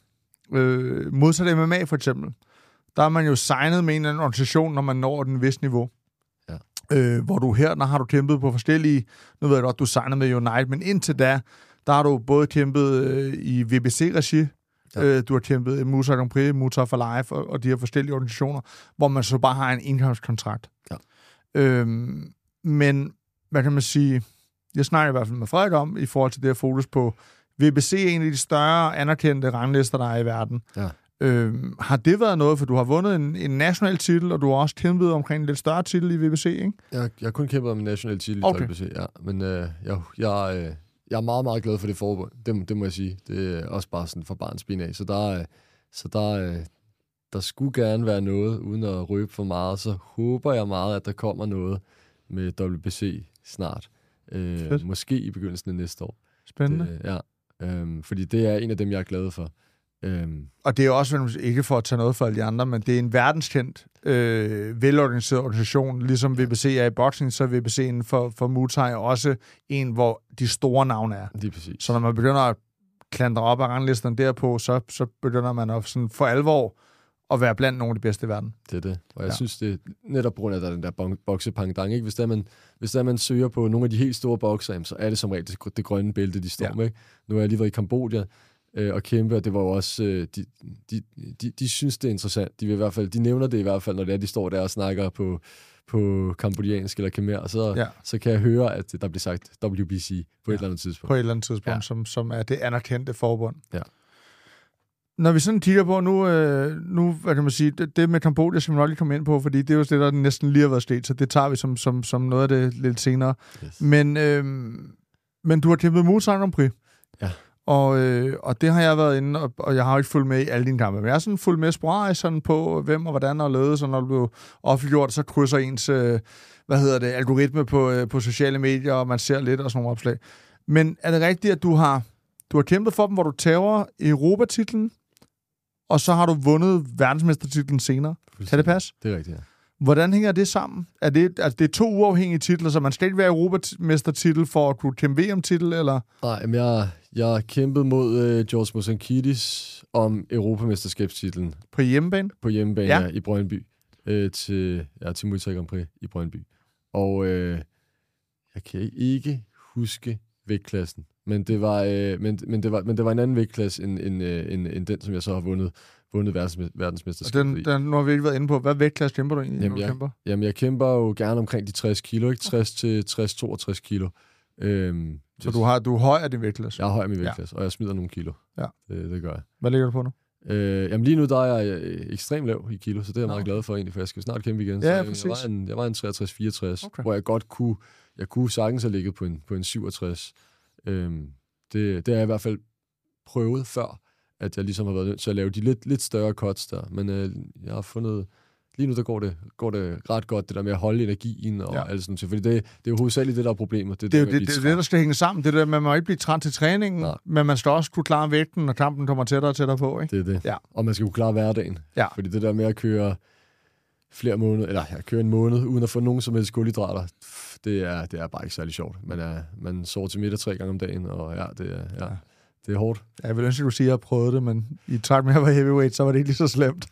MMA for eksempel, der er man jo signet med en eller anden organisation, når man når den vist niveau. Hvor du her, der har du kæmpet på forskellige, nu ved jeg godt, du signede med Unite, men indtil da, der har du både kæmpet i VBC-regi, du har kæmpet i Muay Thai Grand Prix, Muay Thai for Life og de her forskellige organisationer, hvor man så bare har en indkomstkontrakt. Ja. Men, hvad kan man sige, jeg snakker i hvert fald med Frederik om, i forhold til det her fokus på VBC, en af de større anerkendte ranglister, der er i verden. Ja. Har det været noget, for du har vundet en national titel, og du har også kæmpet omkring en lidt større titel i VBC, ikke? Jeg har kun kæmpet om en national titel i VBC, ja. Men jeg er meget, meget glad for det forbund. Det må jeg sige. Det er også bare sådan for barnsben af. Så der skulle gerne være noget, uden at røbe for meget. Så håber jeg meget, at der kommer noget med WBC snart. Måske i begyndelsen af næste år. Spændende. Fordi det er en af dem, jeg er glad for. Og det er også, ikke for at tage noget for alle de andre, men det er en verdenskendt, velorganiseret organisation. Ligesom VBC er i boxing, så er VBC inden for Muay Thai også en, hvor de store navne er. Lige præcis. Så når man begynder at klandre op af ranglisterne derpå, så begynder man at sådan for alvor at være blandt nogle af de bedste i verden. Det er det. Og jeg synes, det er netop på grund af, der er den der boksepangdang. Ikke? Hvis man søger på nogle af de helt store bokser, så er det som regel det grønne bælte, de står med. Ikke? Nu har jeg lige været i Kambodja og kæmpe, og det var jo også, de synes, det er interessant. De nævner det i hvert fald, når det er, de står der og snakker på kambodjansk eller khmer, så kan jeg høre, at der bliver sagt WBC på et eller andet tidspunkt. På et eller andet tidspunkt, som er det anerkendte forbund. Ja. Når vi sådan kigger på nu, hvad kan man sige, det med Kambodja skal vi nok lige komme ind på, fordi det er jo det, der næsten lige har været sket, så det tager vi som noget af det lidt senere. Yes. Men du har kæmpet Muay Thai Grand Prix. Ja. Og det har jeg været inde, og jeg har jo ikke fulgt med i alle dine kampe, men jeg har sådan fulgt med sporadisk sådan på, hvem og hvordan og ledet, så når du blev offentliggjort, så krydser ens, algoritme på sociale medier, og man ser lidt og sådan nogle opslag. Men er det rigtigt, at du har kæmpet for dem, hvor du tager Europatitlen, og så har du vundet verdensmestertitlen senere? Kan det passe? Det er rigtigt, ja. Hvordan hænger det sammen? Er det 2 uafhængige titler, så man skal ikke være europamestertitel for at kunne kæmpe VM-titel, eller? Nej, men jeg kæmpede mod George Moussankidis om europamesterskabstitlen. På hjemmebane? På hjemmebane, ja, i Brøndby. Til Muay Thai Grand Prix i Brøndby. Og jeg kan ikke huske vægtklassen, men det var en anden vægtklasse end den, som jeg så har vundet vundet verdensmesterskab. Nu har vi ikke været inde på, hvad vægtklasse kæmper du egentlig, når du kæmper? Jamen, jeg kæmper jo gerne omkring de 60 kilo, ikke? 60 til 60-62 kilo. Så du er høj af din vægtklasse? Jeg er høj af min vægtklasse, og jeg smider nogle kilo. Ja. Det gør jeg. Hvad ligger du på nu? Jamen lige nu, der er jeg ekstremt lav i kilo, så det er jeg meget glad for egentlig, for jeg skal snart kæmpe igen. Ja, så jeg var en 63-64, hvor jeg godt kunne sagtens have ligget på en 67. Det har jeg i hvert fald prøvet før, at jeg ligesom har været nødt til at lave de lidt større cuts der. Men jeg har fundet... Lige nu, der går det ret godt, det der med at holde energien og alt sådan noget. Fordi det er jo hovedsageligt det, der er problemet. Det er jo det, der skal hænge sammen. Det der med, at man må ikke blive træt til træningen, men man skal også kunne klare vægten, når kampen kommer tættere og tættere på, ikke? Det er det. Ja. Og man skal kunne klare hverdagen. Ja. Fordi det der med at køre flere måneder, eller køre en måned, uden at få nogen som helst kulhydrater, det er bare ikke særlig sjovt. Man sover til middag 3 gange om dagen, og det er hårdt. Ja, jeg vil ønske, at du siger, at jeg har prøvet det, men i takt med, at jeg var heavyweight, så var det ikke lige så slemt.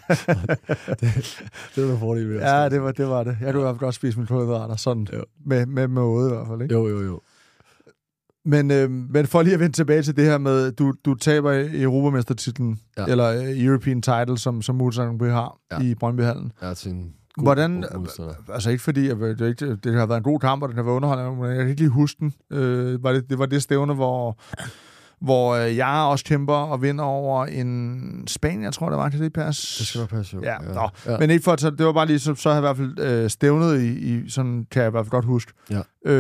det var en fordel ved. Ja, det var det. Jeg kunne godt spise mine kulhydrater, sådan med måde i hvert fald, ikke? Jo. Men for lige at vende tilbage til det her med, du taber i Europamestertitlen, eller European title, som Musa har i Brøndbyhallen. Ja, til en hvordan, altså ikke fordi, det har været en god kamp, og den har været underholdende, men jeg kan ikke lige huske den. Det var det stævne, hvor jeg også kæmper og vinder over en Spanien, jeg tror, det var. Kan det passe? Det skal nok passe, jo. Ja. Men ikke for at det var bare lige, så har jeg i hvert fald stævnet i sådan kan jeg i hvert fald godt huske. Ja.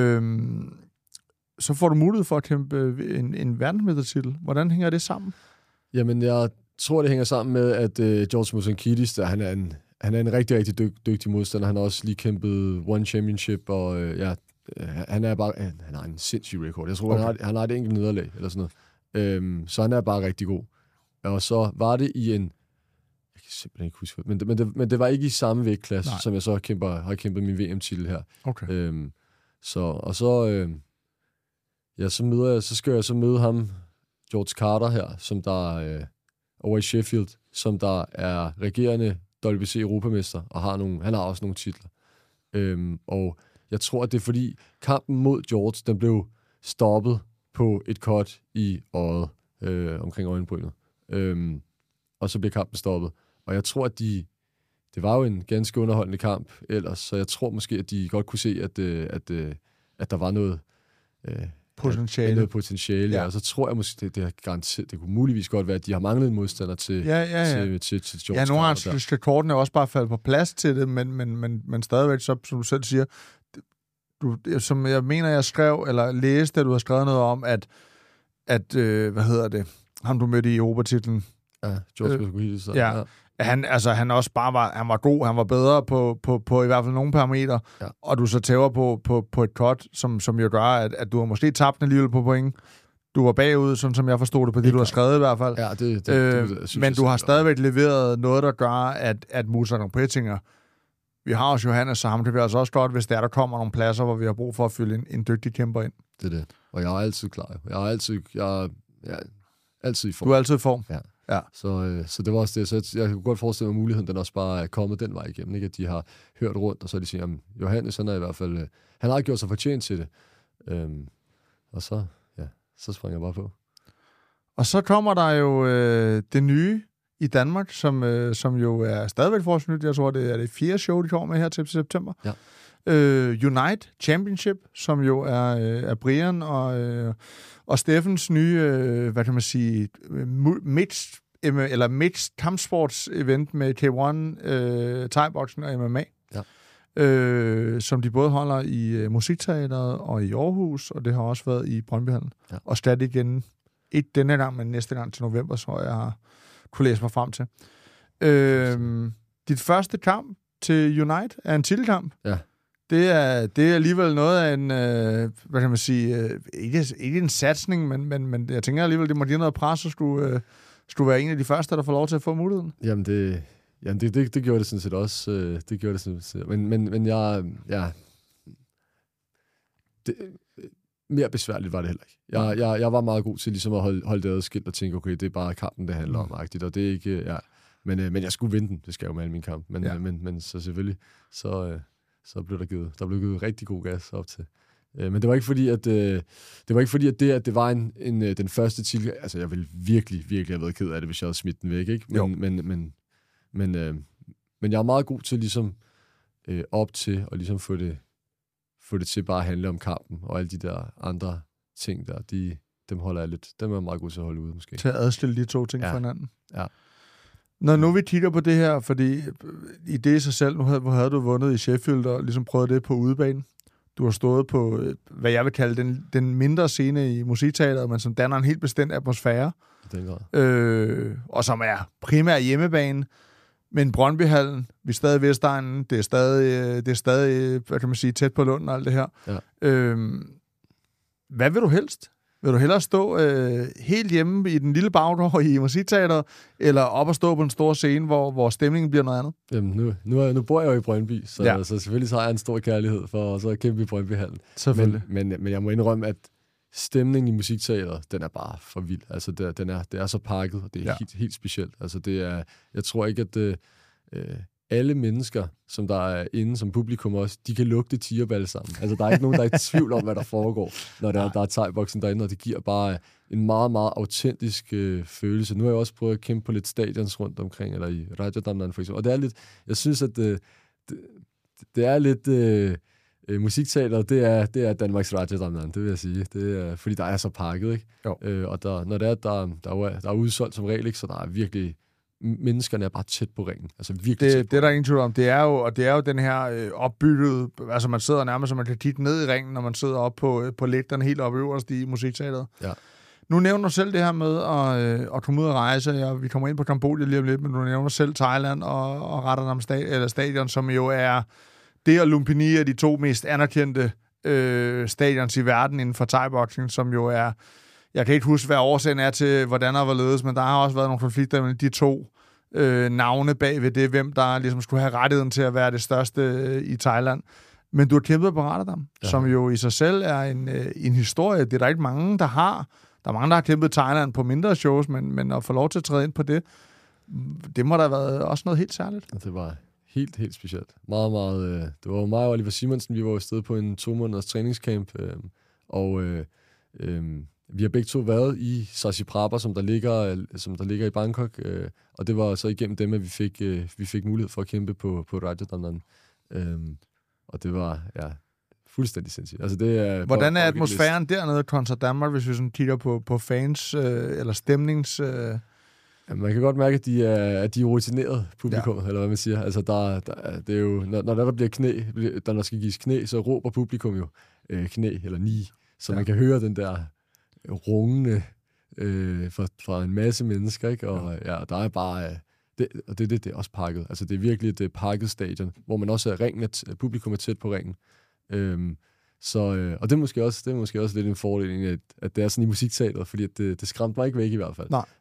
Så får du mulighed for at kæmpe en verdensmestertitel. Hvordan hænger det sammen? Jamen, jeg tror, det hænger sammen med, at George Moussankidis, der han er en rigtig, rigtig dygtig modstander. Han har også lige kæmpet One Championship, og han har en sindssyg rekord. Jeg tror, han har et enkelt nederlag, eller sådan noget. Så han er bare rigtig god. Og så var det i en... Jeg kan simpelthen ikke huske, men det var ikke i samme vægtklasse, som jeg så har kæmpet min VM-titel her. Okay. Så skal jeg så møde ham, George Carter her, som der over i Sheffield, som der er regerende WBC Europamester, og han har også nogle titler. Og jeg tror, at det er fordi kampen mod George, den blev stoppet på et cut i øjet, omkring øjenbrynet. Og så blev kampen stoppet. Og jeg tror, at det var jo en ganske underholdende kamp ellers, så jeg tror måske, at de godt kunne se, at der var noget... potentiale. Ja. Og så tror jeg måske, det kunne muligvis godt være, at de har manglet en modstander til George. Ja, nogle gange skal kortene også bare falde på plads til det, men stadigvæk, så, som du selv siger, som jeg mener, jeg skrev, eller læste, at du har skrevet noget om, at ham du mødte i Europatitlen. Ja, George Moussankidis. Han også bare han var god, han var bedre på i hvert fald nogle parametre, og du så tæver på et cut, som jo gør, at du har måske tabt alligevel på point. Du var bagud, sådan som jeg forstod det på det, du har skrevet i hvert fald. Ja, det men du har stadigvæk leveret noget, der gør, at Musa og Pettinger, vi har også Johannes, så ham kan vi altså også godt, hvis der kommer nogle pladser, hvor vi har brug for at fylde en dygtig kæmper ind. Det er det. Og jeg er altid klar. Jeg er altid i form. Du er altid i form? Ja. Så det var også det. Så jeg kunne godt forestille mig, at muligheden den også bare er kommet den vej igennem. Ikke? At de har hørt rundt, og så de siger, at Johannes, han er i hvert fald... han har gjort sig fortjent til det. Og så springer jeg bare på. Og så kommer der jo det nye i Danmark, som jo er stadigvæk forsknyt. Jeg tror, det er det 4. show, de kommer med her til september. Ja. Unite Championship, som jo er Brian og Steffens nye, hvad kan man sige, mixed kampsports-event med K1, Thai-boxing og MMA. Ja. Som de både holder i Musikteateret og i Aarhus, og det har også været i Brøndbyhallen. Ja. Og stadig igen, ikke denne gang, men næste gang til november, så jeg har kunne læse mig frem til. Dit første kamp til Unite er en titelkamp. Ja. Det er alligevel noget af en, hvad kan man sige, ikke en satsning, men jeg tænker alligevel, det må give noget pres, og skulle være en af de første, der får lov til at få muligheden. Jamen, det gjorde det sådan set også. Det gjorde det sådan set. Men mere besværligt var det heller ikke. Jeg var meget god til ligesom at holde det adskilt og tænke, okay, det er bare kampen, det handler om, og det er ikke... Ja. Men jeg skulle vinde den, det skal jeg jo med alle mine kamp. Men så selvfølgelig, så blev der givet rigtig god gas op til Men det var ikke fordi, at det var den første titel. Altså, jeg ville virkelig, virkelig have været ked af det, hvis jeg havde smidt den væk, ikke? Men jeg er meget god til ligesom op til og ligesom få det til bare at handle om kampen, og alle de der andre ting der, dem holder jeg lidt. Dem er jeg meget god til at holde ude, måske. Til at adskille de to ting fra hinanden. Ja. Når nu vi kigger på det her, fordi i det i sig selv, nu havde du vundet i Sheffield og ligesom prøvet det på udebane. Du har stået på, hvad jeg vil kalde den mindre scene i musikteateret, men som danner en helt bestemt atmosfære. Og som er primært hjemmebane. Men Brøndbyhallen, vi er stadig i Vestegnen, det er stadig, hvad kan man sige, tæt på Lund og alt det her. Ja. Hvad vil du helst? Vil du hellere stå helt hjemme i den lille bagdør i musikteateret, eller op og stå på en stor scene, hvor stemningen bliver noget andet? Jamen, nu bor jeg jo i Brøndby, så selvfølgelig så har jeg en stor kærlighed for så at kæmpe i Brøndbyhallen. Selvfølgelig. Men jeg må indrømme, at stemningen i musikteateret, den er bare for vild. Altså, det er så pakket, og det er helt specielt. Altså, jeg tror ikke, at alle mennesker, som der er inde som publikum også, de kan lugte tigerballe sammen. Altså, der er ikke nogen, der er i tvivl om, hvad der foregår, når der er thai-boksen derinde, og det giver bare en meget, meget autentisk følelse. Nu har jeg også prøvet at kæmpe på lidt stadions rundt omkring, eller i Rajadamnern for eksempel, og det er lidt, jeg synes, at det er lidt... musikteateret, det er Danmarks Rajadamnern, det vil jeg sige. Det er, fordi der er så pakket, ikke? Og når der er udsolgt som regel, ikke, så der er virkelig... Menneskerne er bare tæt på ringen. Altså virkelig tæt på. Det er der ingen tvivl om. Det er jo den her opbyggede... Altså man sidder nærmest, som man kan kigge ned i ringen, når man sidder oppe på lægterne helt oppe øverst i musikteateret. Ja. Nu nævner du selv det her med at komme ud og rejse. Vi kommer ind på Kambodja lige om lidt, men du nævner selv Thailand og Rotterdam Stadion, som jo er... Det og Lumpini er de to mest anerkendte stadions i verden inden for thai-boxing, som jo er... Jeg kan ikke huske, hvad årsagen er til, hvordan der var ledes, men der har også været nogle konflikter mellem de to navne bag ved det, hvem der ligesom skulle have rettigheden til at være det største i Thailand. Men du har kæmpet på Rotterdam, som jo i sig selv er en historie. Det er der ikke mange, der har. Der er mange, der har kæmpet i Thailand på mindre shows, men at få lov til at træde ind på det, det må da have været også noget helt særligt. Det var helt specielt. Meget, meget... Det var jo mig og Oliver Simonsen, vi var afsted på en 2 måneders træningscamp, vi har begge to været i Sachi Prapa, som der ligger i Bangkok, og det var så igennem dem, at vi fik mulighed for at kæmpe på Rajadamnern. Og det var fuldstændig sindssygt. Altså, det er hvordan er atmosfæren dernede kontra Danmark, hvis vi sådan kigger på fans eller stemnings... Man kan godt mærke, at de er rutineret publikum, eller hvad man siger. Altså, det er jo, når der bliver knæ, når der skal gives knæ, så råber publikum jo knæ eller ni, så man kan høre den der rungende fra en masse mennesker, ikke? Og der er bare... Det er også pakket. Altså, det er virkelig et pakket stadion, hvor man også er ringen, publikum er tæt på ringen. Og det er måske også lidt en fordel, at det er sådan i musikteateret, fordi det skræmte mig ikke væk i hvert fald. Nej.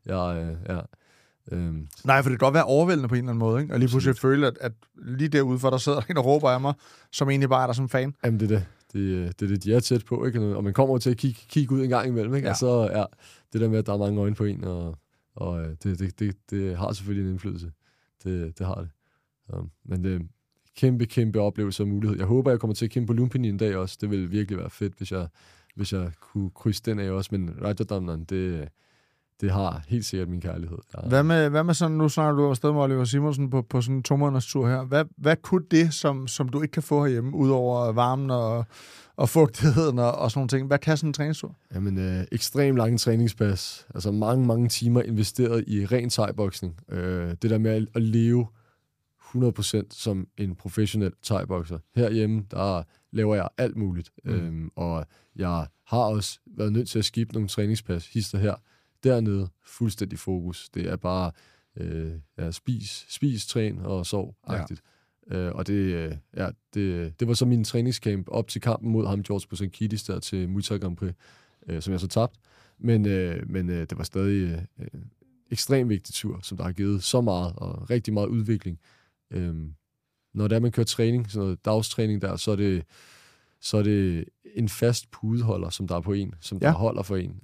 Nej, for det kan godt være overvældende på en eller anden måde, ikke? Og lige pludselig føle, at lige derude for der sidder en og råber af mig, som egentlig bare er der som fan. Jamen, det er det. Det er det, de er tæt på, ikke? Og man kommer til at kigge ud en gang imellem, ikke? Ja. Og så det der med, at der er mange øjne på en, og det har selvfølgelig en indflydelse. Det har det. Men det er kæmpe oplevelse og mulighed. Jeg håber, jeg kommer til at kæmpe på Lumpini en dag også. Det ville virkelig være fedt, hvis jeg kunne krydse den af også. Men Rajadamnern, det har helt sikkert min kærlighed. Ja. Hvad med sådan, nu snakker du afsted med Oliver Simonsen på sådan en 2 måneders tur her. Hvad kunne det, som du ikke kan få herhjemme, udover varmen og fugtigheden og sådan nogle ting? Hvad kan sådan en træningstur? Jamen, ekstremt lange træningspas. Altså mange timer investeret i ren thai-boksning. Det der med at leve 100% som en professionel thai-bokser. Herhjemme, der laver jeg alt muligt. Og jeg har også været nødt til at skippe nogle træningspas, hister her. Dernede, fuldstændig fokus. Det er bare spis, træn og sov-agtigt. Og det var så min træningscamp op til kampen mod ham, George Bosankidis, der til Muay Thai Grand Prix, som jeg så tabte. Men det var stadig ekstremt vigtig tur, som der har givet så meget, og rigtig meget udvikling. Når det er, man kører træning, sådan noget dagstræning der, så er det en fast pudeholder, som der er på en, som der holder for en.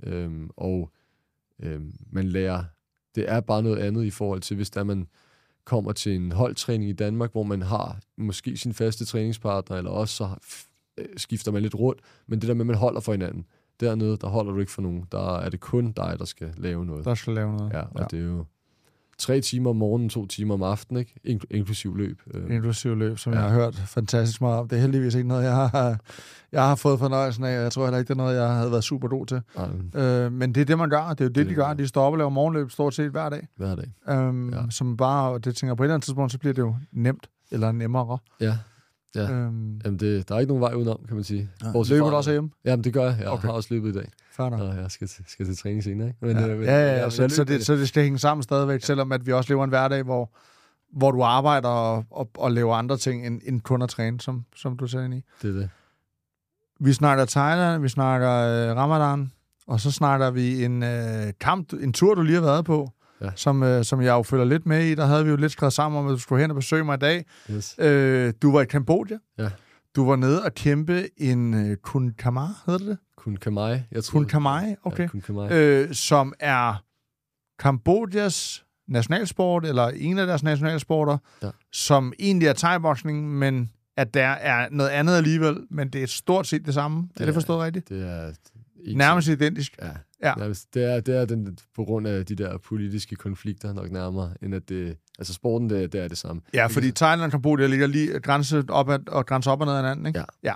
Man lærer, det er bare noget andet i forhold til, hvis der man kommer til en holdtræning i Danmark, hvor man har måske sin faste træningspartner, eller også så skifter man lidt rundt, men det der med, at man holder for hinanden, dernede, der holder du ikke for nogen. Der er det kun dig, der skal lave noget. Ja, og det er jo 3 timer om morgenen, 2 timer om aftenen, ikke? Inklusiv løb. Inklusiv løb, som jeg har hørt fantastisk meget om. Det er heldigvis ikke noget, jeg har fået fornøjelsen af, og jeg tror heller ikke, det er noget, jeg havde været super god til. Men det er det, man gør. Det er jo det, de gør. De står op og laver morgenløb stort set hver dag. Hver dag. Som bare, og det tænker på et eller andet tidspunkt, så bliver det jo nemt, eller nemmere. Ja. Jamen der er ikke nogen vej udenom, kan man sige. Løber du også hjemme? Jamen, det gør jeg. Jeg har også løbet i dag. Og jeg skal til træning senere, ikke? Men, så det skal hænge sammen stadigvæk, selvom at vi også lever en hverdag, hvor du arbejder og laver andre ting, end kun at træne, som du ser ind i. Det er det. Vi snakker Thailand, vi snakker Ramadan, og så snakker vi en tur, du lige har været på, som jeg jo følger lidt med i. Der havde vi jo lidt skrevet sammen om, at du skulle hen og besøge mig i dag. Yes. Du var i Kambodja. Ja. Du var nede og kæmpe en Kun Khmer, hedder det? Kun Khmer, jeg tror. Kun Khmer, okay. Ja, Kun Khmer. Som er Kambodjas nationalsport, eller en af deres nationalsporter, som egentlig er thai-boksning, men at der er noget andet alligevel, men det er stort set det samme. Er det forstået rigtigt? Det er nærmest identisk. Ja. Det er den på grund af de der politiske konflikter nok nærmere, end at det... Altså sporten, det er det samme. Ja, fordi Thailand og Kambodja ligger lige grænse op og ned ad hinanden, ikke? Ja.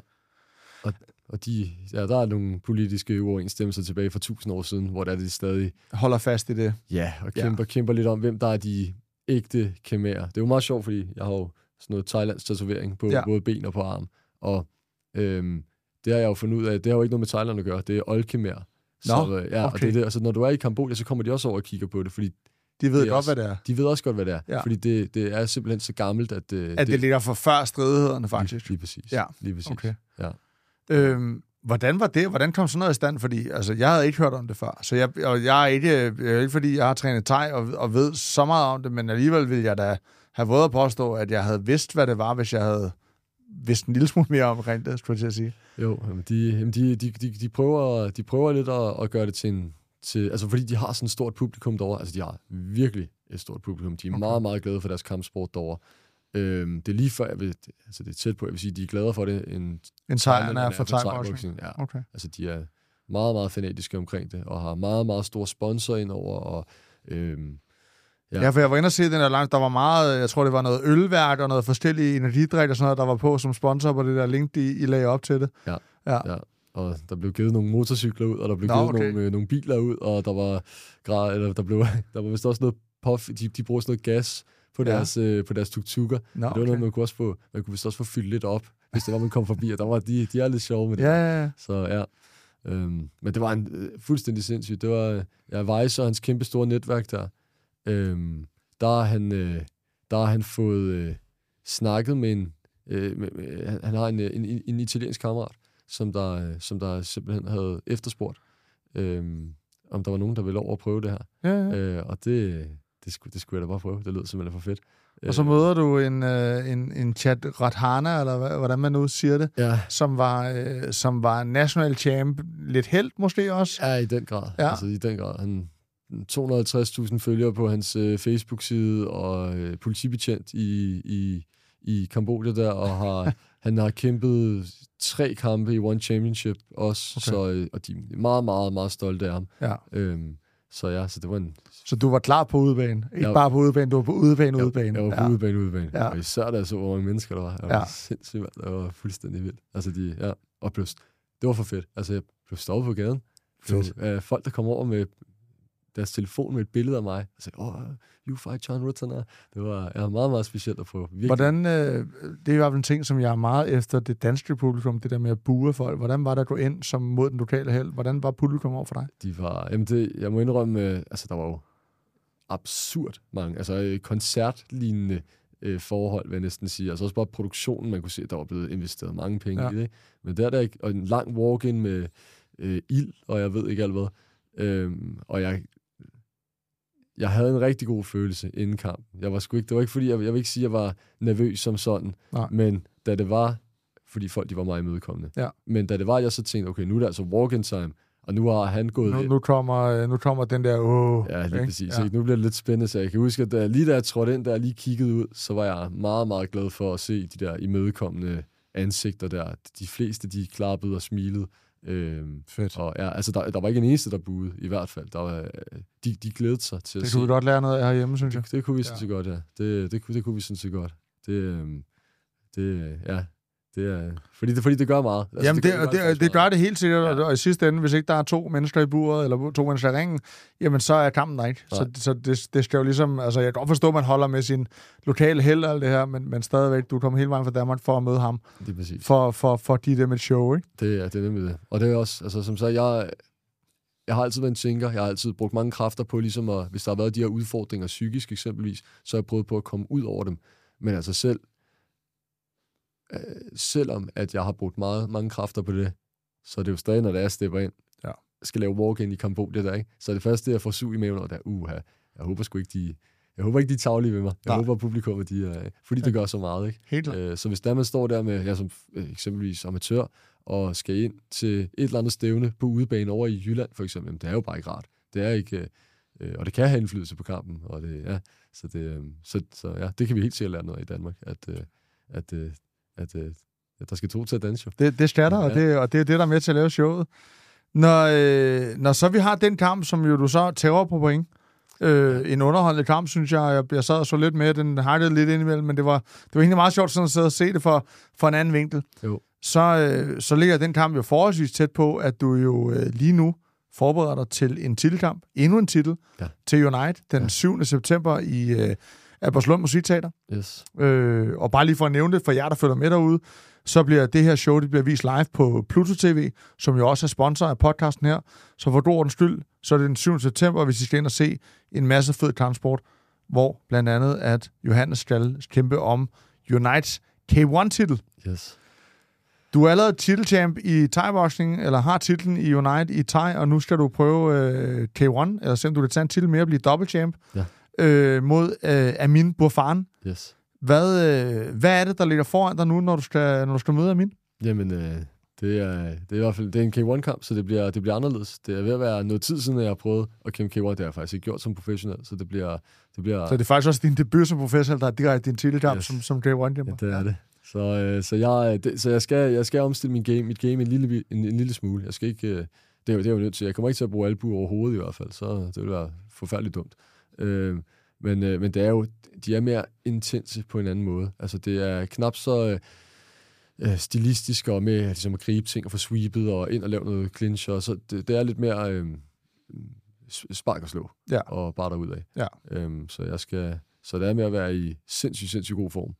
Og der er nogle politiske uoverensstemmelser tilbage for 1000 år siden, hvor de stadig... Holder fast i det. Ja, og kæmper lidt om, hvem der er de ægte khmerer. Det er jo meget sjovt, fordi jeg har jo sådan noget Thailands tatovering på både ben og på arm. Og det har jeg jo fundet ud af, det har jo ikke noget med Thailand at gøre. Det er oldkhmer. Okay. Og det er det. Altså, når du er i Kambodja, så kommer de også over og kigger på det, fordi de ved godt, hvad det er. De ved også godt, hvad det er. Fordi det er simpelthen så gammelt, at... det ligger for før stridighederne, faktisk. Lige præcis. Ja. Lige præcis. Okay. Ja. Hvordan var det? Hvordan kom sådan noget i stand? Fordi altså, jeg havde ikke hørt om det før. Så jeg er ikke, fordi jeg har trænet thai og ved så meget om det, men alligevel ville jeg da have våget at påstå, at jeg havde vidst, hvad det var, hvis jeg havde vidst en lille smule mere omkring det, skulle jeg sige. Jo, de prøver lidt at gøre det til altså fordi de har sådan et stort publikum derovre. Altså de har virkelig et stort publikum. De er meget, meget glade for deres kampsport derovre. Det er lige før, det er tæt på, jeg vil sige, de er gladere for det, end Thailand er for thai-boksning. Ja. Okay. Altså de er meget, meget fanatiske omkring det, og har meget, meget store sponsorer indover, og Ja, for jeg var inde og se den der langt, der var meget, jeg tror det var noget ølværk og noget forskellige energidrik og sådan noget, der var på som sponsor på det der link, I lagde op til det. Ja. Og der blev givet nogle motorcykler ud, og der blev givet nogle biler ud, og der var vist også noget puff, de bruger sådan noget gas på deres tuk-tukker. Det var noget, man kunne vist også få fyldt lidt op, hvis det var, man kom forbi, og der var de er lidt sjove med det. Ja. Så ja. Men det var en fuldstændig sindssygt. Det var Weiss og hans kæmpe store netværk der. Der har han fået snakket med han har en italiensk kammerat, som der simpelthen havde efterspurgt, om der var nogen, der ville over at prøve det her. Ja. Og det skulle jeg da bare prøve. Det lød simpelthen for fedt. Og så møder du en Chad Radhana, eller hvordan man nu siger det, som var national champ. Lidt helt måske også? Ja, i den grad. Ja. Altså i den grad. Han 250.000 følgere på hans Facebook-side, og politibetjent i Kambodja der, og han har kæmpet 3 kampe i One Championship også, og de er meget, meget, meget stolte af ham. Ja. Så det var Så du var klar på udebane? Ikke bare på udebane, du var på udebane. Jeg var på udebane. Ja. Og især da jeg så, hvor mange mennesker der var. Det var sindssygt, det var fuldstændig vildt. Altså og plus, det var for fedt. Altså jeg blev stoppet på gaden. Folk, der kom over med deres telefon med et billede af mig, og sagde, you fight John Ruttner. Det var meget, meget specielt at prøve. Virkelig. Hvordan, det er i hvert fald en ting, som jeg er meget efter det danske publikum, det der med at bue folk. Hvordan var det at gå ind som mod den lokale held? Hvordan var publikum over for dig? Jeg må indrømme, altså der var jo absurd mange, altså koncertlignende forhold, vil jeg næsten sige. Altså også bare produktionen, man kunne se, at der var blevet investeret mange penge i det. Men der ikke, og en lang walk-in med ild, og jeg ved ikke alt hvad. Og jeg havde en rigtig god følelse inden kampen. Det var ikke fordi, jeg vil ikke sige, at jeg var nervøs som sådan, men da det var, fordi folk de var meget imødekommende. Ja. Men da det var, jeg så tænkte, okay, nu er det altså walk-in time, og nu har han gået... Nu kommer den der... Ja, lige præcis. Ja. Nu bliver det lidt spændende, så jeg kan huske, at lige da jeg trådte ind, da jeg lige kiggede ud, så var jeg meget, meget glad for at se de der imødekommende ansigter der. De fleste, de klappede og smilede. Fedt. Og ja, altså, der var ikke en eneste, der buede, i hvert fald. Der var, de glædede sig til at se. Det kunne vi godt lære noget af herhjemme, synes jeg. Det kunne vi sådan set godt, ja. Det kunne vi sådan set godt. Det er... Fordi det gør meget. Altså, Jamen, det gør det helt sikkert, og i sidste ende, hvis ikke der er 2 mennesker i buret, eller 2 mennesker i ringen, jamen, så er kampen der ikke. Så det skal jo ligesom... Altså, jeg kan godt forstå, at man holder med sin lokale held og alt det her, men stadigvæk, du kommer hele vejen fra Danmark for at møde ham. Det er præcis. For de der med et show, ikke? Det er nemlig det. Og det er også, altså, som sagt, jeg har altid været en tænker. Jeg har altid brugt mange kræfter på, ligesom at, hvis der har været de her udfordringer psykisk eksempelvis, så har jeg prøvet på at komme ud over dem. Men altså selvom at jeg har brugt mange kræfter på det, så er det jo stadig, når jeg stepper ind. Ja. Jeg skal lave walk-in i Cambodia der, ikke? Så det første, jeg får sug i maven, og der, jeg håber sgu ikke, de er tavlige ved mig. Jeg håber, publikum, fordi det gør så meget, ikke? Helt så hvis der man står der med, jeg som eksempelvis amatør, og skal ind til et eller andet stævne på udebane over i Jylland, for eksempel, det er jo bare ikke rart. Det er ikke... og det kan have indflydelse på kampen, og det, ja, så ja, det kan vi helt sikkert lære noget i Danmark, at der skal 2 til at danse. Det skatter, og det er det, der er med til at lave showet. Når så vi har den kamp, som jo du så tæver på point, en underholdende kamp, synes jeg sad og så lidt med, den hakkede lidt indimellem, men det var egentlig meget sjovt sådan at sidde og se det for en anden vinkel. Jo. Så ligger den kamp jo forholdsvis tæt på, at du jo lige nu forbereder dig til en titelkamp, endnu en titel, til United, den 7. september i Albertslund Musikteater. Yes. Og bare lige for at nævne det, for jer, der følger med derude, så bliver det her show, det bliver vist live på Pluto TV, som jo også er sponsor af podcasten her. Så for ordens skyld, så er det den 7. september, hvis I skal ind og se en masse fed kampsport, hvor blandt andet, at Johannes skal kæmpe om Uniteds K1-titel. Yes. Du er allerede titelchamp i thai-boxing, eller har titlen i United i thai, og nu skal du prøve K1, eller selvom du kan tage en titel mere og blive dobbeltchamp, mod Amin Burfan. Yes. Hvad er det, der ligger foran dig nu, når du skal møde Amin? Jamen, det er i hvert fald det er en K1-kamp, så det bliver anderledes. Det er ved at være noget tid siden, jeg har prøvet at kæmpe K1. Det har jeg faktisk ikke gjort som professionel, så det bliver... Så det er faktisk også din debut som professionel, der er direkte din titelkamp som K1-kæmper? Ja, det er det. Så jeg skal omstille mit game en lille smule. Jeg skal ikke... Det er jo nødt til. Jeg kommer ikke til at bruge albu overhovedet i hvert fald, så det vil være forfærdeligt dumt. Men det er jo... De er mere intense på en anden måde. Altså, det er knap så... stilistisk og med ligesom at gribe ting og få sweepet og ind og lave noget clinch, og så det er lidt mere spark og slå og bare derudad. Ja. Så det er med at være i sindssygt god form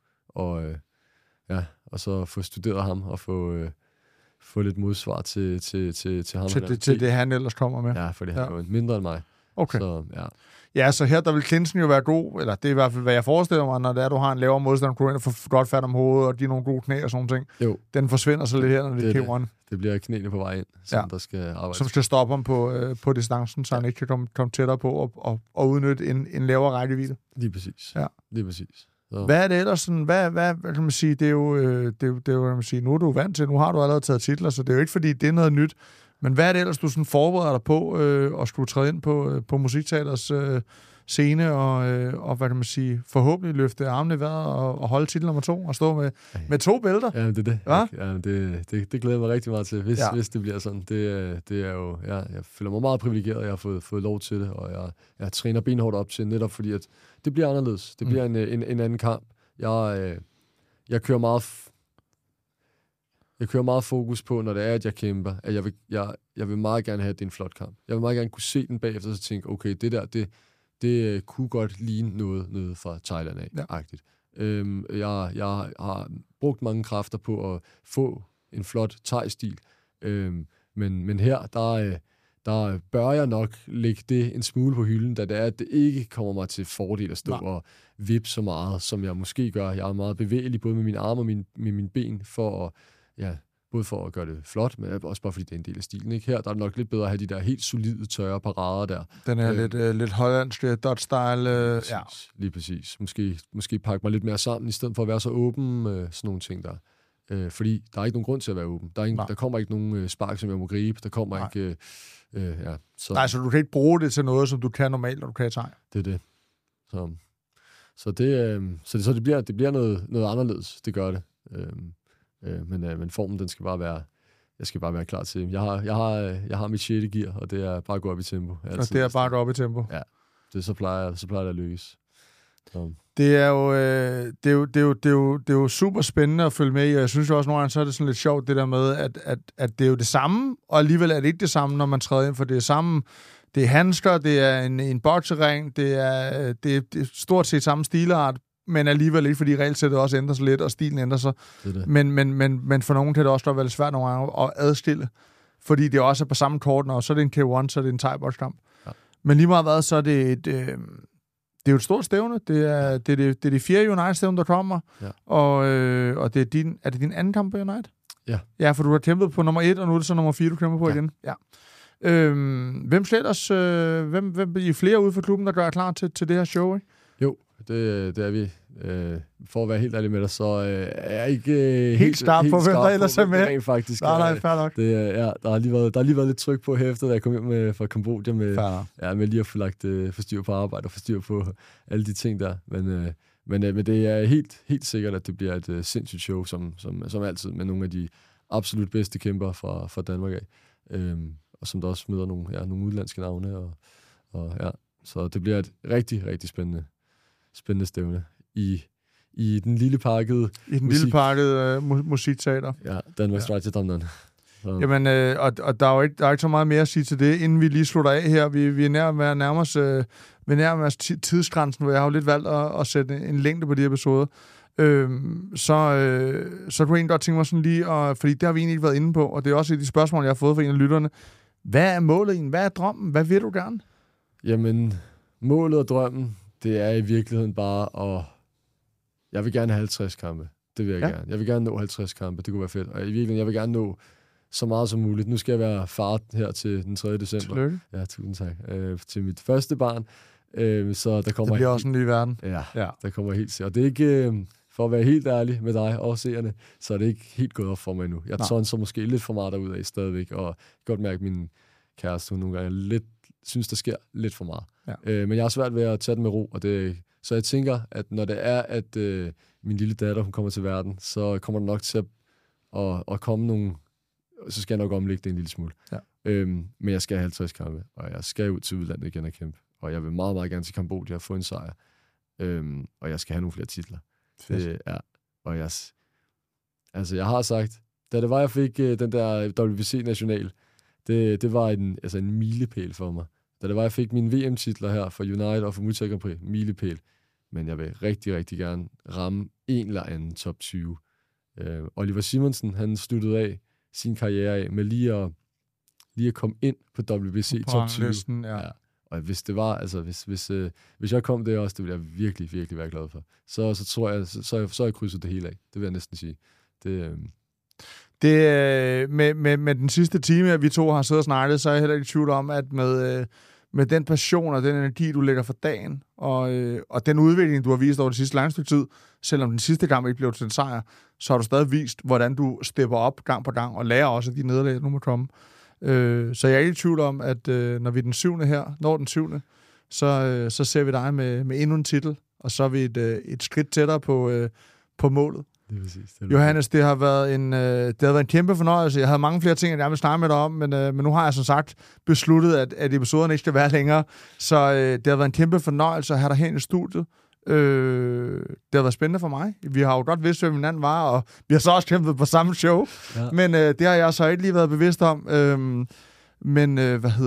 og så få studeret ham og få lidt modsvar til ham. Til det han ellers kommer med. Ja, for det er jo mindre end mig. Okay. Så, Ja, så her der vil clinchen jo være god, eller det er i hvert fald, hvad jeg forestiller mig, når det er, du har en lavere modstand, du kan få godt fat om hovedet, og de er nogle gode knæ og sådan ting. Jo. Den forsvinder så lidt her, når det er K1. Det bliver knæene på vej ind, der skal arbejde. Som skal stoppe ham på distancen, så han ikke kan komme tættere på og udnytte en lavere rækkevidde. Lige præcis. Ja. Lige præcis. Så. Hvad er det ellers sådan, hvad kan man sige, det er jo, kan man sige, nu er du vant til, nu har du allerede taget titler, så det er jo ikke fordi, det er noget nyt. Men hvad er det ellers, du sådan forbereder dig på at skulle træde ind på Musikteaters scene og hvad kan man sige, forhåbentlig løfte armene i vejret og holde titel nummer 2 og stå med 2 bælter? Ja, det er det. Ja? Ja, det glæder mig rigtig meget til, hvis det bliver sådan. Det er jo, jeg føler mig meget privilegeret, at jeg har fået lov til det, og jeg træner benhårdt op til netop fordi, at det bliver anderledes. Det bliver en anden kamp. Jeg kører meget fokus på, når det er, at jeg kæmper, at jeg vil meget gerne have, at det er en flot kamp. Jeg vil meget gerne kunne se den bagefter, og tænke, okay, det der, det kunne godt ligne noget fra Thailand af-agtigt. Jeg har brugt mange kræfter på at få en flot thai-stil, men her, der bør jeg nok lægge det en smule på hylden, da det er, at det ikke kommer mig til fordel at stå og vippe så meget, som jeg måske gør. Jeg er meget bevægelig, både med mine arme og med mine ben, både for at gøre det flot, men også bare fordi det er en del af stilen. Ikke? Her der er det nok lidt bedre at have de der helt solide, tørre parader der. Den er lidt hollandsk, Dutch-style. Lige præcis. Måske pakke mig lidt mere sammen, i stedet for at være så åben, sådan nogle ting der. Fordi der er ikke nogen grund til at være åben. Der kommer ikke nogen spark, som jeg må gribe. Der kommer ikke... Nej, så du kan ikke bruge det til noget, som du kan normalt, når du kan thai. Det er det. Så det bliver noget anderledes. Det gør det. Men formen, den skal bare være... Jeg skal bare være klar til. Jeg har mit 6. gear, og det er bare at gå op i tempo. Altid. Og det er bare at gå op i tempo? Ja, så plejer det at lykkes. Så. Det er jo super spændende at følge med i, og jeg synes jo også nogle gange, så er det sådan lidt sjovt, det der med, at det er jo det samme, og alligevel er det ikke det samme, når man træder ind, for det er samme, det er handsker, det er en boksering, det er stort set samme stilart, men alligevel ikke, fordi regelsættet også ændrer sig lidt, og stilen ændrer sig. Det. Men for nogen kan det også være lidt svært nogle gange at adstille, fordi det også er på samme kort, og så er det en K1, så er det en thai-bokskamp. Ja. Men lige meget hvad, så er det det er jo et stort stævne. Det er det 4. United-stævne, der kommer. Ja. Og det er det din anden kamp på United? Ja. Ja, for du har kæmpet på nummer 1, og nu er det så nummer 4, du kæmper på igen. Ja. Hvem slet os... hvem I flere ude for klubben, der gør klar til det her show, ikke? Jo, det er vi. For at være helt ærlig med dig, så er jeg ikke helt skarp på, hvem der ellers er med. Faktisk. Nej, fair nok. Der har lige været lidt tryk på hæftet, da jeg kom hjem fra Kambodja med lige at få lagt forstyr på arbejde og forstyr på alle de ting der. Men det er helt sikkert, at det bliver et sindssygt show, som altid, med nogle af de absolut bedste kæmper fra Danmark af. Og som der også møder nogle udlandske navne. Så det bliver et rigtig, rigtig spændende stævne i den lille pakkede musikteater. Ja, Danmarks Radio Damnan. Jamen, og der er jo ikke så meget mere at sige til det, inden vi lige slutter af her. Vi er nærmere tidsgrænsen, hvor jeg har jo lidt valgt at sætte en længde på de episoder. Så kunne jeg egentlig godt tænke mig sådan lige, fordi det har vi egentlig ikke været inde på, og det er også et af de spørgsmål, jeg har fået fra en af lytterne. Hvad er målet egentlig? Hvad er drømmen? Hvad vil du gerne? Jamen, målet og drømmen, det er i virkeligheden bare at... Jeg vil gerne have 50 kampe. Det vil jeg gerne. Jeg vil gerne nå 50 kampe. Det kunne være fedt. Og i virkeligheden, jeg vil gerne nå så meget som muligt. Nu skal jeg være far her til den 3. december. Tillykke. Ja, tusind tak. Til mit første barn. Så der kommer... Det bliver også en ny verden. Ja, der kommer helt sikkert. Og det er ikke... For at være helt ærlig med dig og seerne, så er det ikke helt gået op for mig endnu. Jeg tonser måske lidt for meget derudad stadigvæk, og godt mærke, at min kæreste, hun nogle gange synes, der sker lidt for meget. Ja. Men jeg har svært ved at tage det med ro, så jeg tænker, at når det er, at min lille datter, hun kommer til verden, så kommer der nok til at komme nogle... Så skal jeg nok omlægge det en lille smule. Ja. Men jeg skal have 50 kampe, og jeg skal ud til udlandet igen og kæmpe. Og jeg vil meget, meget gerne til Kambodja og få en sejr. Og jeg skal have nogle flere titler. Og jeg har sagt, da det var, jeg fik den der WBC National, det var en milepæl for mig. Da det var, jeg fik mine VM-titler her for United og for Muay Grand Prix, milepæl. Men jeg vil rigtig, rigtig gerne ramme en eller anden top 20. Oliver Simonsen, han sluttede af sin karriere af med lige at komme ind på WBC top 20. Listen, ja. Og hvis det var, hvis jeg kom der også, det ville jeg virkelig, virkelig være glad for. Så tror jeg, så er jeg krydset det hele af. Det vil jeg næsten sige. Med den sidste time, at vi to har siddet og snakket, så er jeg heller ikke i tvivl om, at med den passion og den energi, du lægger for dagen, og den udvikling, du har vist over det sidste lange stykke tid, selvom den sidste kamp ikke blev til en sejr, så har du stadig vist, hvordan du stepper op gang på gang, og lærer også af de nederlag, der nu må komme. Så jeg er ikke i tvivl om, at når vi er den 7. her, når den 7., så ser vi dig med endnu en titel, og så er vi et skridt tættere på målet. Det er præcis. Johannes, det har været en kæmpe fornøjelse. Jeg havde mange flere ting, jeg vil snakke med dig om, men nu har jeg som sagt besluttet, at episoderne ikke skal være længere. Så det har været en kæmpe fornøjelse at have dig hen i studiet. Det har været spændende for mig. Vi har jo godt vidst, hvem hinanden var, og vi har så også kæmpet på samme show. Ja. Men det har jeg så ikke lige været bevidst om. Men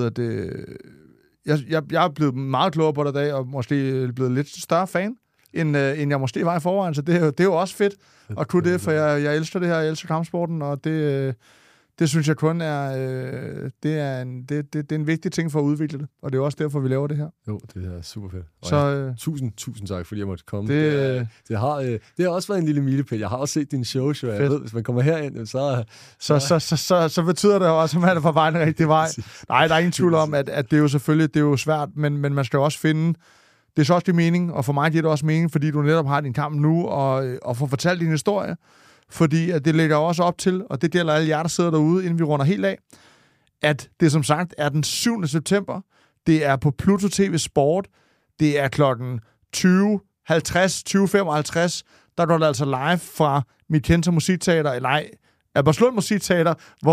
jeg er blevet meget klogere på dig i dag, og måske blevet lidt større fan, end jeg måske var i forvejen. Så det er jo også fedt at kunne det, for jeg elsker det her, jeg elsker kampsporten, og det synes jeg kun er det er en vigtig ting for at udvikle det, og det er også derfor, vi laver det her. Jo, det er super fedt. Så tusind tak, fordi jeg måtte komme. Det har også været en lille milepæl. Jeg har også set din show. Jeg ved, hvis man kommer herind, så betyder det også, at man er på vejen rigtig vej. Nej, der er ingen tvivl om, at det er jo selvfølgelig, det er jo svært, men man skal jo også finde. Det er så også din mening, og for mig giver det også mening, fordi du netop har din kamp nu, og får fortalt din historie. Fordi at det lægger også op til, og det gælder alle jer, der sidder derude, inden vi runder helt af, at det som sagt er den 7. september. Det er på Pluto TV Sport. Det er klokken 20.50, 20.55. Der går det altså live fra mit kendte musikteater, eller nej, Albertslund Musikteater,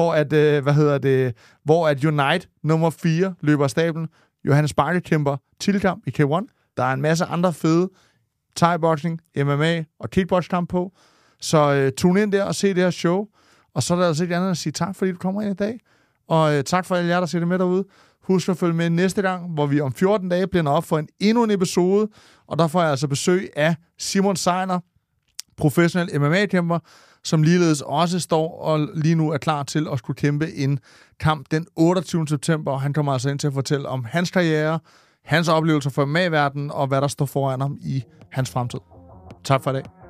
hvor at Unite nummer 4 løber af stablen. Johannes Bakke kæmper titelkamp i K1. Der er en masse andre fede thai-boxing, MMA og kickboxkamp på. Så tune ind der og se det her show. Og så er der altså ikke andet at sige tak, fordi du kommer ind i dag. Og tak for alle jer, der ser det med derude. Husk at følge med næste gang, hvor vi om 14 dage bliver op for endnu en episode. Og der får jeg altså besøg af Simon Seiner, professionel MMA-kæmper, som ligeledes også står og lige nu er klar til at skulle kæmpe en kamp den 28. september. Og han kommer altså ind til at fortælle om hans karriere, hans oplevelser for MMA-verdenen og hvad der står foran ham i hans fremtid. Tak for i dag.